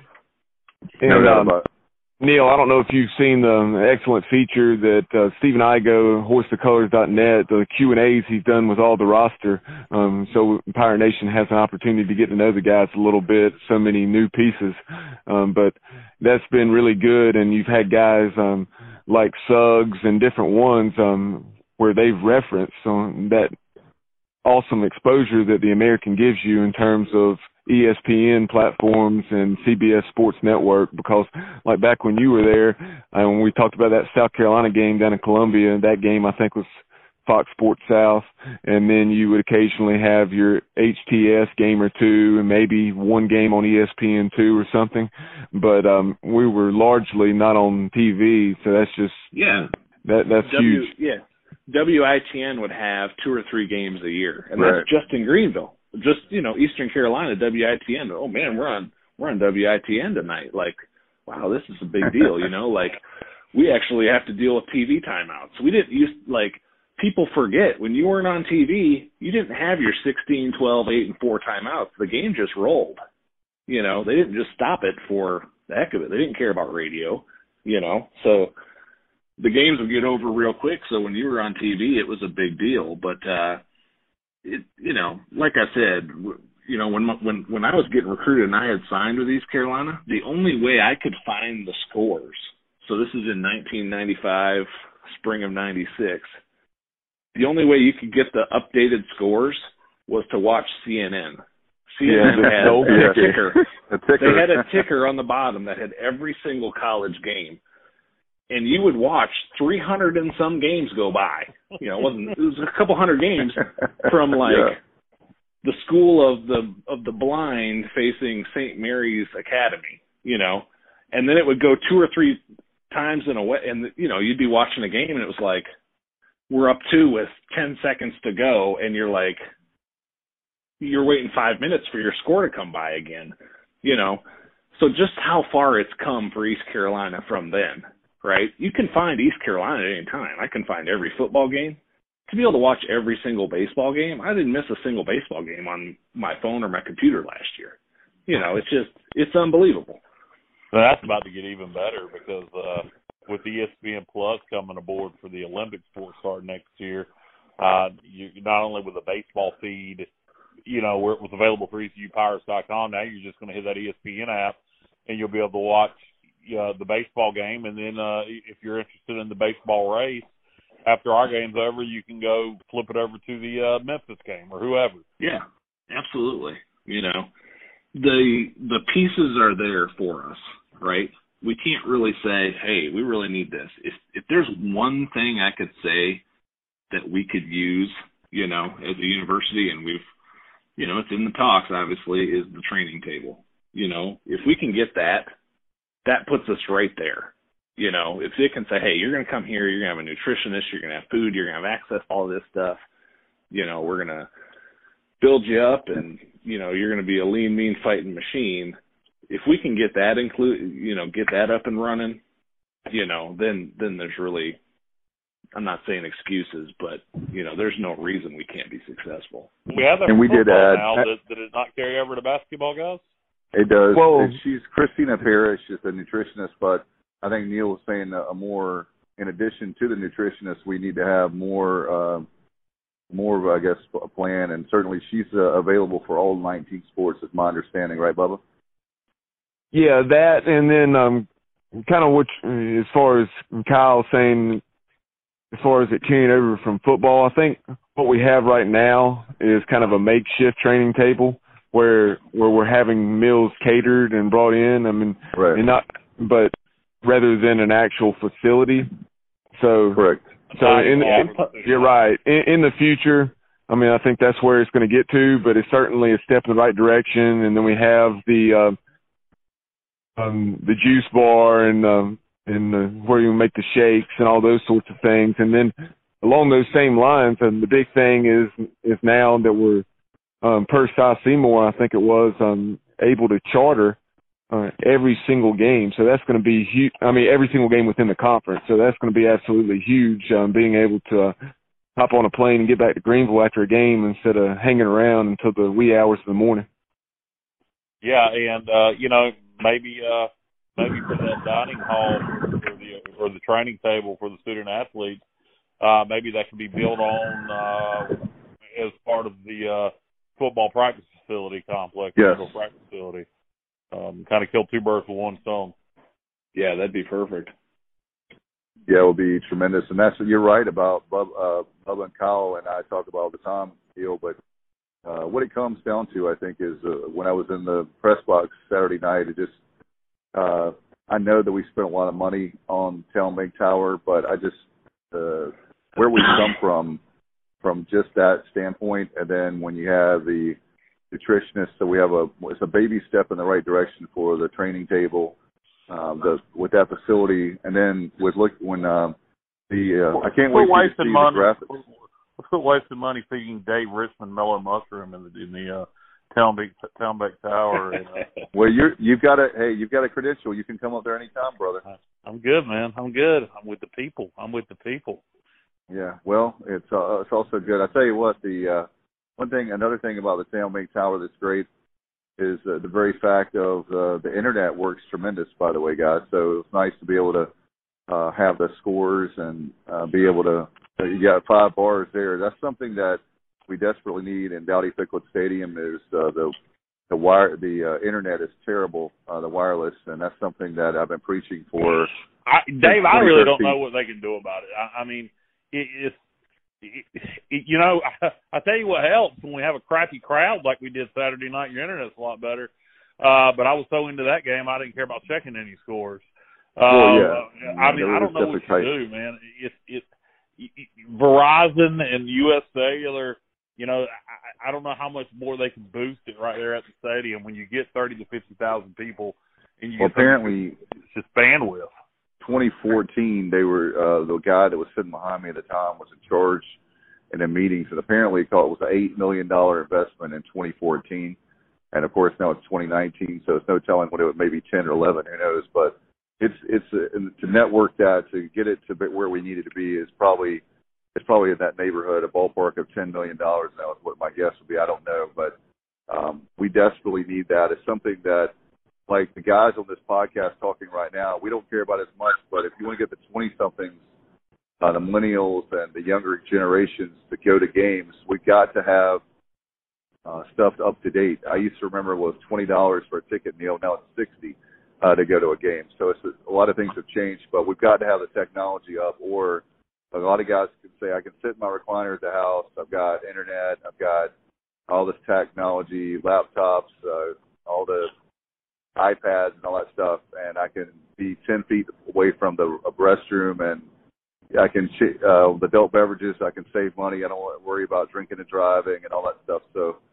And, um, Neil, I don't know if you've seen the excellent feature that uh, Stephen Igo, hoist the colors dot net, the Q and A's he's done with all the roster. Um, so Empire Nation has an opportunity to get to know the guys a little bit, so many new pieces. Um, but that's been really good, and you've had guys um, like Suggs and different ones um, where they've referenced um, that awesome exposure that the American gives you in terms of E S P N platforms and C B S Sports Network, because like back when you were there, uh, when we talked about that South Carolina game down in Columbia, that game I think was Fox Sports South, and then you would occasionally have your H T S game or two and maybe one game on E S P N two or something, but um, we were largely not on T V, so that's just yeah that that's w, huge. Yeah, W I T N would have two or three games a year, and right. that's just in Greenville. Just, you know, Eastern Carolina, W I T N. Oh man, we're on we're on W I T N tonight. Like, wow, this is a big deal. You know, like we actually have to deal with T V timeouts. We didn't use like people forget when you weren't on T V, you didn't have your sixteen, twelve, eight, and four timeouts. The game just rolled. You know, they didn't just stop it for the heck of it. They didn't care about radio. You know, so the games would get over real quick. So when you were on T V, it was a big deal. But uh, It, you know, like I said, you know, when when when I was getting recruited and I had signed with East Carolina, the only way I could find the scores, so this is in nineteen ninety-five, spring of ninety-six, the only way you could get the updated scores was to watch C N N. C N N yeah, had no a ticker. a ticker. They had a ticker on the bottom that had every single college game. And you would watch three hundred and some games go by. You know, it wasn't, it was a couple hundred games from like yeah. the school of the, of the blind facing Saint Mary's Academy, you know, and then it would go two or three times in a way. And, you know, you'd be watching a game and it was like, we're up two with ten seconds to go. And you're like, you're waiting five minutes for your score to come by again, you know? So just how far it's come for East Carolina from then. Right? You can find East Carolina at any time. I can find every football game. To be able to watch every single baseball game, I didn't miss a single baseball game on my phone or my computer last year. You know, it's just, it's unbelievable. So that's about to get even better because uh, with E S P N Plus coming aboard for the Olympic sports start next year, uh, you not only with the baseball feed, you know, where it was available for E C U Pirates dot com, now you're just going to hit that E S P N app and you'll be able to watch Uh, the baseball game, and then uh, if you're interested in the baseball race, after our game's over, you can go flip it over to the uh, Memphis game or whoever. Yeah, absolutely. You know, the the pieces are there for us, right? We can't really say, hey, we really need this. If if there's one thing I could say that we could use, you know, as a university, and we've, you know, it's in the talks, obviously, is the training table. You know, if we can get that, that puts us right there. You know, if it can say, hey, you're going to come here, you're going to have a nutritionist, you're going to have food, you're going to have access to all this stuff, you know, we're going to build you up and, you know, you're going to be a lean, mean fighting machine. If we can get that include, you know, get that up and running, you know, then, then there's really, I'm not saying excuses, but, you know, there's no reason we can't be successful. We have that and we did add, now. Did, did it not carry over to basketball, guys? It does. Well, she's Christina Parrish is a nutritionist, but I think Neil was saying a more, in addition to the nutritionist, we need to have more, uh, more of, I guess, a plan. And certainly she's uh, available for all nineteen sports, is my understanding, right, Bubba? Yeah, that, and then um, kind of what, as far as Kyle saying, as far as it carrying over from football, I think what we have right now is kind of a makeshift training table where where we're having meals catered and brought in. I mean, right. and not, but rather than an actual facility. So, correct. So, in, in, you're right. In, in the future, I mean, I think that's where it's going to get to, but it's certainly a step in the right direction. And then we have the uh, um, the juice bar and um, and uh, where you make the shakes and all those sorts of things. And then along those same lines, and the big thing is is now that we're um, per Cy Seymour, I think it was um, able to charter Uh, every single game. So that's going to be huge. I mean, every single game within the conference. So that's going to be absolutely huge, um, being able to uh, hop on a plane and get back to Greenville after a game instead of hanging around until the wee hours of the morning. Yeah, and, uh, you know, maybe uh, maybe for that dining hall or the, or the training table for the student athletes, uh, maybe that can be built on uh, as part of the uh, football practice facility complex, yes. football practice facility. Um, kind of kill two birds with one stone. Yeah, that'd be perfect. Yeah, it will be tremendous. And that's you're right about Bub, uh, Bubba and Kyle and I talk about all the time, deal. But uh, what it comes down to, I think, is uh, when I was in the press box Saturday night, it just uh, I know that we spent a lot of money on Talonbank Tower, but I just uh, where we come from, from just that standpoint, and then when you have the nutritionist, so we have a it's a baby step in the right direction for the training table, um, the with that facility, and then with look when um, the uh, I can't wait to see money. the graphics. Let's quit wasting money feeding Dave Richmond mellow mushroom in the in the uh, Talonbank Talonbank Tower. And, uh, well, you're you've got a hey you've got a credential. You can come up there anytime, brother. I'm good, man. I'm good. I'm with the people. I'm with the people. Yeah. Well, it's uh, it's also good. I tell you what the. Uh, One thing, another thing about the Talonbank Tower that's great is uh, the very fact of uh, the internet works tremendous, by the way, guys. So it's nice to be able to uh, have the scores and uh, be able to, uh, you got five bars there. That's something that we desperately need in Dowdy Ficklet Stadium is uh, the the wire, the uh, internet is terrible, uh, the wireless, and that's something that I've been preaching for. I, Dave, I really don't know what they can do about it. I, I mean, it, it's, you know, I, I tell you what helps when we have a crappy crowd like we did Saturday night. Your internet's a lot better. Uh, but I was so into that game, I didn't care about checking any scores. Uh, well, yeah. I mean, I don't know what you do, man. It's it, it, it, Verizon and U S Cellular. You know, I, I don't know how much more they can boost it right there at the stadium when you get thirty to fifty thousand people, and you well, get apparently it's just bandwidth. twenty fourteen, they were uh, the guy that was sitting behind me at the time was in charge in the meetings, and apparently it was an eight million dollar investment in twenty fourteen, and of course now it's twenty nineteen, so it's no telling what it would maybe ten or eleven, who knows? But it's it's uh, to network that to get it to where we need it to be is probably it's probably in that neighborhood, a ballpark of ten million dollars. Now is what my guess would be. I don't know, but um, we desperately need that. It's something that. Like the guys on this podcast talking right now, we don't care about as much, but if you want to get the twenty-somethings, uh, the millennials and the younger generations to go to games, we've got to have uh, stuff up to date. I used to remember it was twenty dollars for a ticket, Neil. Now it's sixty dollars uh, to go to a game. So it's a, a lot of things have changed, but we've got to have the technology up. Or a lot of guys can say, I can sit in my recliner at the house. I've got internet. I've got all this technology, laptops, uh, all the iPads and all that stuff, and I can be ten feet away from the restroom, and I can uh, the adult beverages. I can save money. I don't worry about drinking and driving and all that stuff. So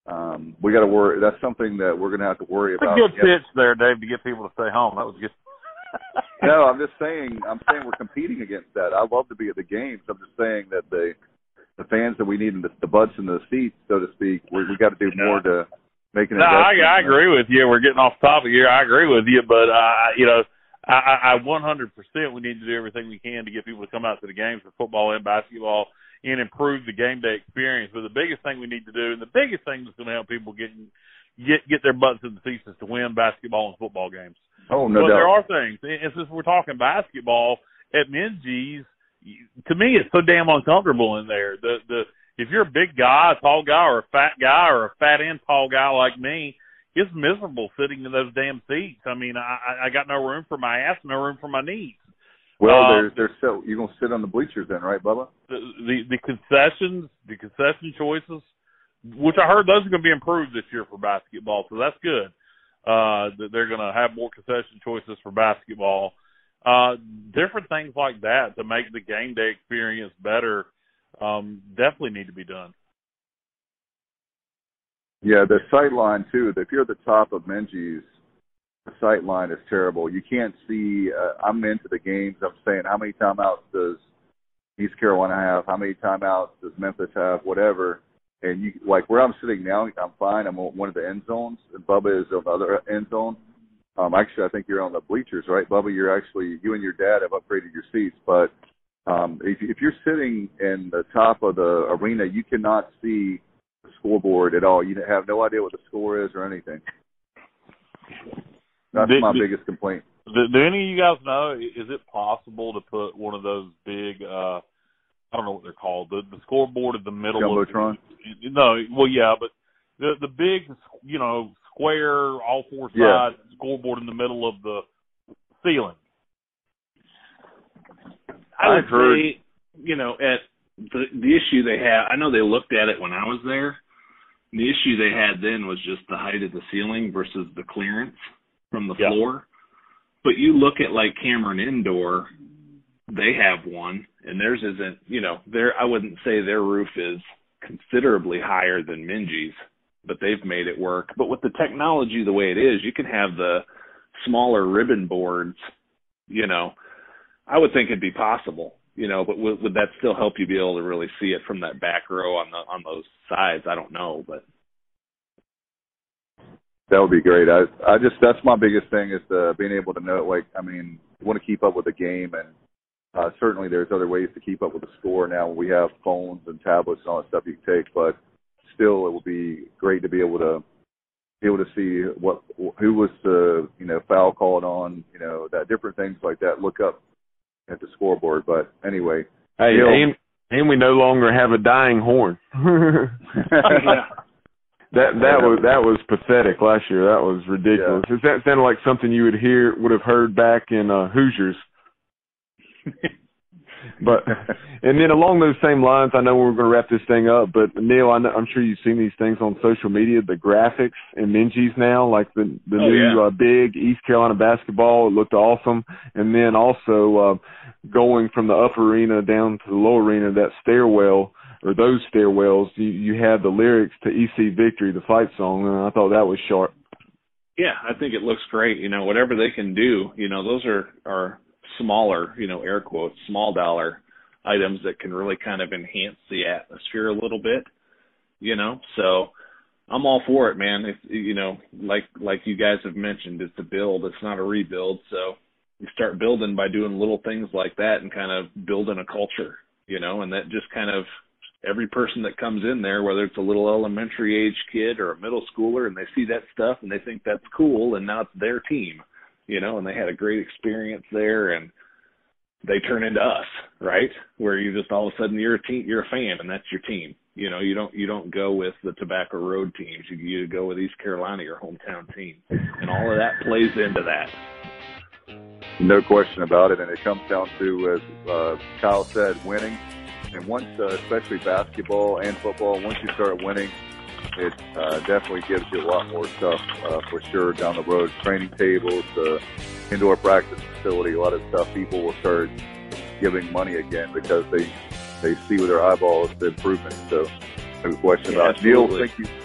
um, we got to worry. That's something that we're going to have to worry It's a about. good Yep. pitch there, Dave, to get people to stay home. That was good. No, I'm just saying. I'm saying we're competing against that. I love to be at the games. I'm just saying that the the fans that we need in the, the butts in the seats, so to speak, we we got to do more to make an No, I, investment. I agree with you. We're getting off topic here. I agree with you, but uh, you know, I, I one hundred percent we need to do everything we can to get people to come out to the games for football and basketball and improve the game day experience. But the biggest thing we need to do, and the biggest thing that's going to help people get get get their butts in the seats, is to win basketball and football games. Oh, no but doubt. there are things, and since we're talking basketball at Minges, to me it's so damn uncomfortable in there. The the if you're a big guy, a tall guy, or a fat guy, or a fat and tall guy like me, it's miserable sitting in those damn seats. I mean, I, I got no room for my ass, no room for my knees. Well, Uh, there's there's so you're gonna sit on the bleachers then, right, Bubba? The, the the concessions, the concession choices, which I heard those are going to be improved this year for basketball, so that's good. Uh, that they're going to have more concession choices for basketball. Uh, different things like that to make the game day experience better um, definitely need to be done. Yeah, the sight line too. If you're at the top of Minges, the sight line is terrible. You can't see. Uh, I'm into the games. I'm saying, how many timeouts does East Carolina have? How many timeouts does Memphis have? Whatever. And you like where I'm sitting now, I'm fine. I'm on one of the end zones, and Bubba is on the other end zone. Um, actually, I think you're on the bleachers, right, Bubba? You're actually you and your dad have upgraded your seats, but um, if, if you're sitting in the top of the arena, you cannot see the scoreboard at all. You have no idea what the score is or anything. That's Do- my do- biggest complaint. Do, do any of you guys know, is it possible to put one of those big, uh, I don't know what they're called, the, the scoreboard in the middle Jumbotron? of the, no, well, yeah, but the the big, you know, square, all four sides Yeah. scoreboard in the middle of the ceiling. I would I've heard- say, you know, at the the issue they had, I know they looked at it when I was there. The issue they had then was just the height of the ceiling versus the clearance from the Yeah. floor. But you look at like Cameron Indoor, they have one, and theirs isn't, you know, their I wouldn't say their roof is considerably higher than Minges, but they've made it work. But with the technology the way it is, you can have the smaller ribbon boards, you know, I would think it'd be possible, you know, but would, would that still help you be able to really see it from that back row on the on those sides? I don't know, but That would be great. I I just that's my biggest thing is the being able to know. Like, I mean, you want to keep up with the game, and uh, certainly there's other ways to keep up with the score now. We have phones and tablets and all that stuff you can take, but still, it would be great to be able to be able to see what who was the you know foul called on, you know, that different things like that. Look up at the scoreboard. But anyway, Hey, Neil, and, and we no longer have a dying horn. yeah. That that was that was pathetic last year. That was ridiculous. Yeah. That sounded like something you would hear would have heard back in uh, Hoosiers. But and then along those same lines, I know we're going to wrap this thing up. But Neil, I know, I'm sure you've seen these things on social media. The graphics in Minges now, like the the Oh, new yeah. uh, big East Carolina basketball, it looked awesome. And then also uh, going from the upper arena down to the lower arena, that stairwell. Or those stairwells, you, you had the lyrics to E C Victory, the fight song, and I thought that was sharp. Yeah, I think it looks great. You know, whatever they can do, you know, those are, are smaller, you know, air quotes, small dollar items that can really kind of enhance the atmosphere a little bit, you know. So I'm all for it, man. If, you know, like like you guys have mentioned, it's a build. It's not a rebuild. So you start building by doing little things like that and kind of building a culture, you know, and that just kind of every person that comes in there, whether it's a little elementary age kid or a middle schooler, and they see that stuff and they think that's cool, and now it's their team, you know, and they had a great experience there, and they turn into us, right? Where you just all of a sudden you're a team, you're a fan, and that's your team. You know, you don't you don't go with the Tobacco Road teams. You, you go with East Carolina, your hometown team, and all of that plays into that. no question about it, and it comes down to, as uh, Kyle said, winning. And once, uh, especially basketball and football, once you start winning, it uh, definitely gives you a lot more stuff uh, for sure down the road. Training tables, the indoor practice facility, a lot of stuff. People will start giving money again because they they see with their eyeballs the improvement. So no question Yeah, about it. Neil, absolutely. thank you.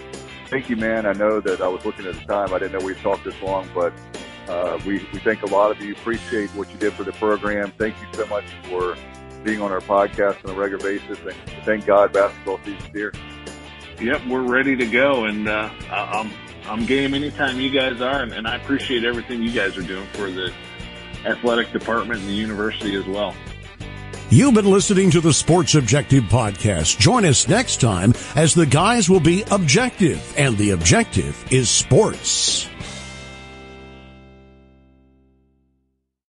thank you, man. I know that I was looking at the time. I didn't know we'd talk this long, but uh, we, we thank a lot of you. Appreciate what you did for the program. Thank you so much for being on our podcast on a regular basis. And thank God basketball season's here. Yep, we're ready to go, and uh, I'm I'm game anytime you guys are, and, and I appreciate everything you guys are doing for the athletic department and the university as well. You've been listening to the Sports Objective Podcast. Join us next time as the guys will be objective, and the objective is sports.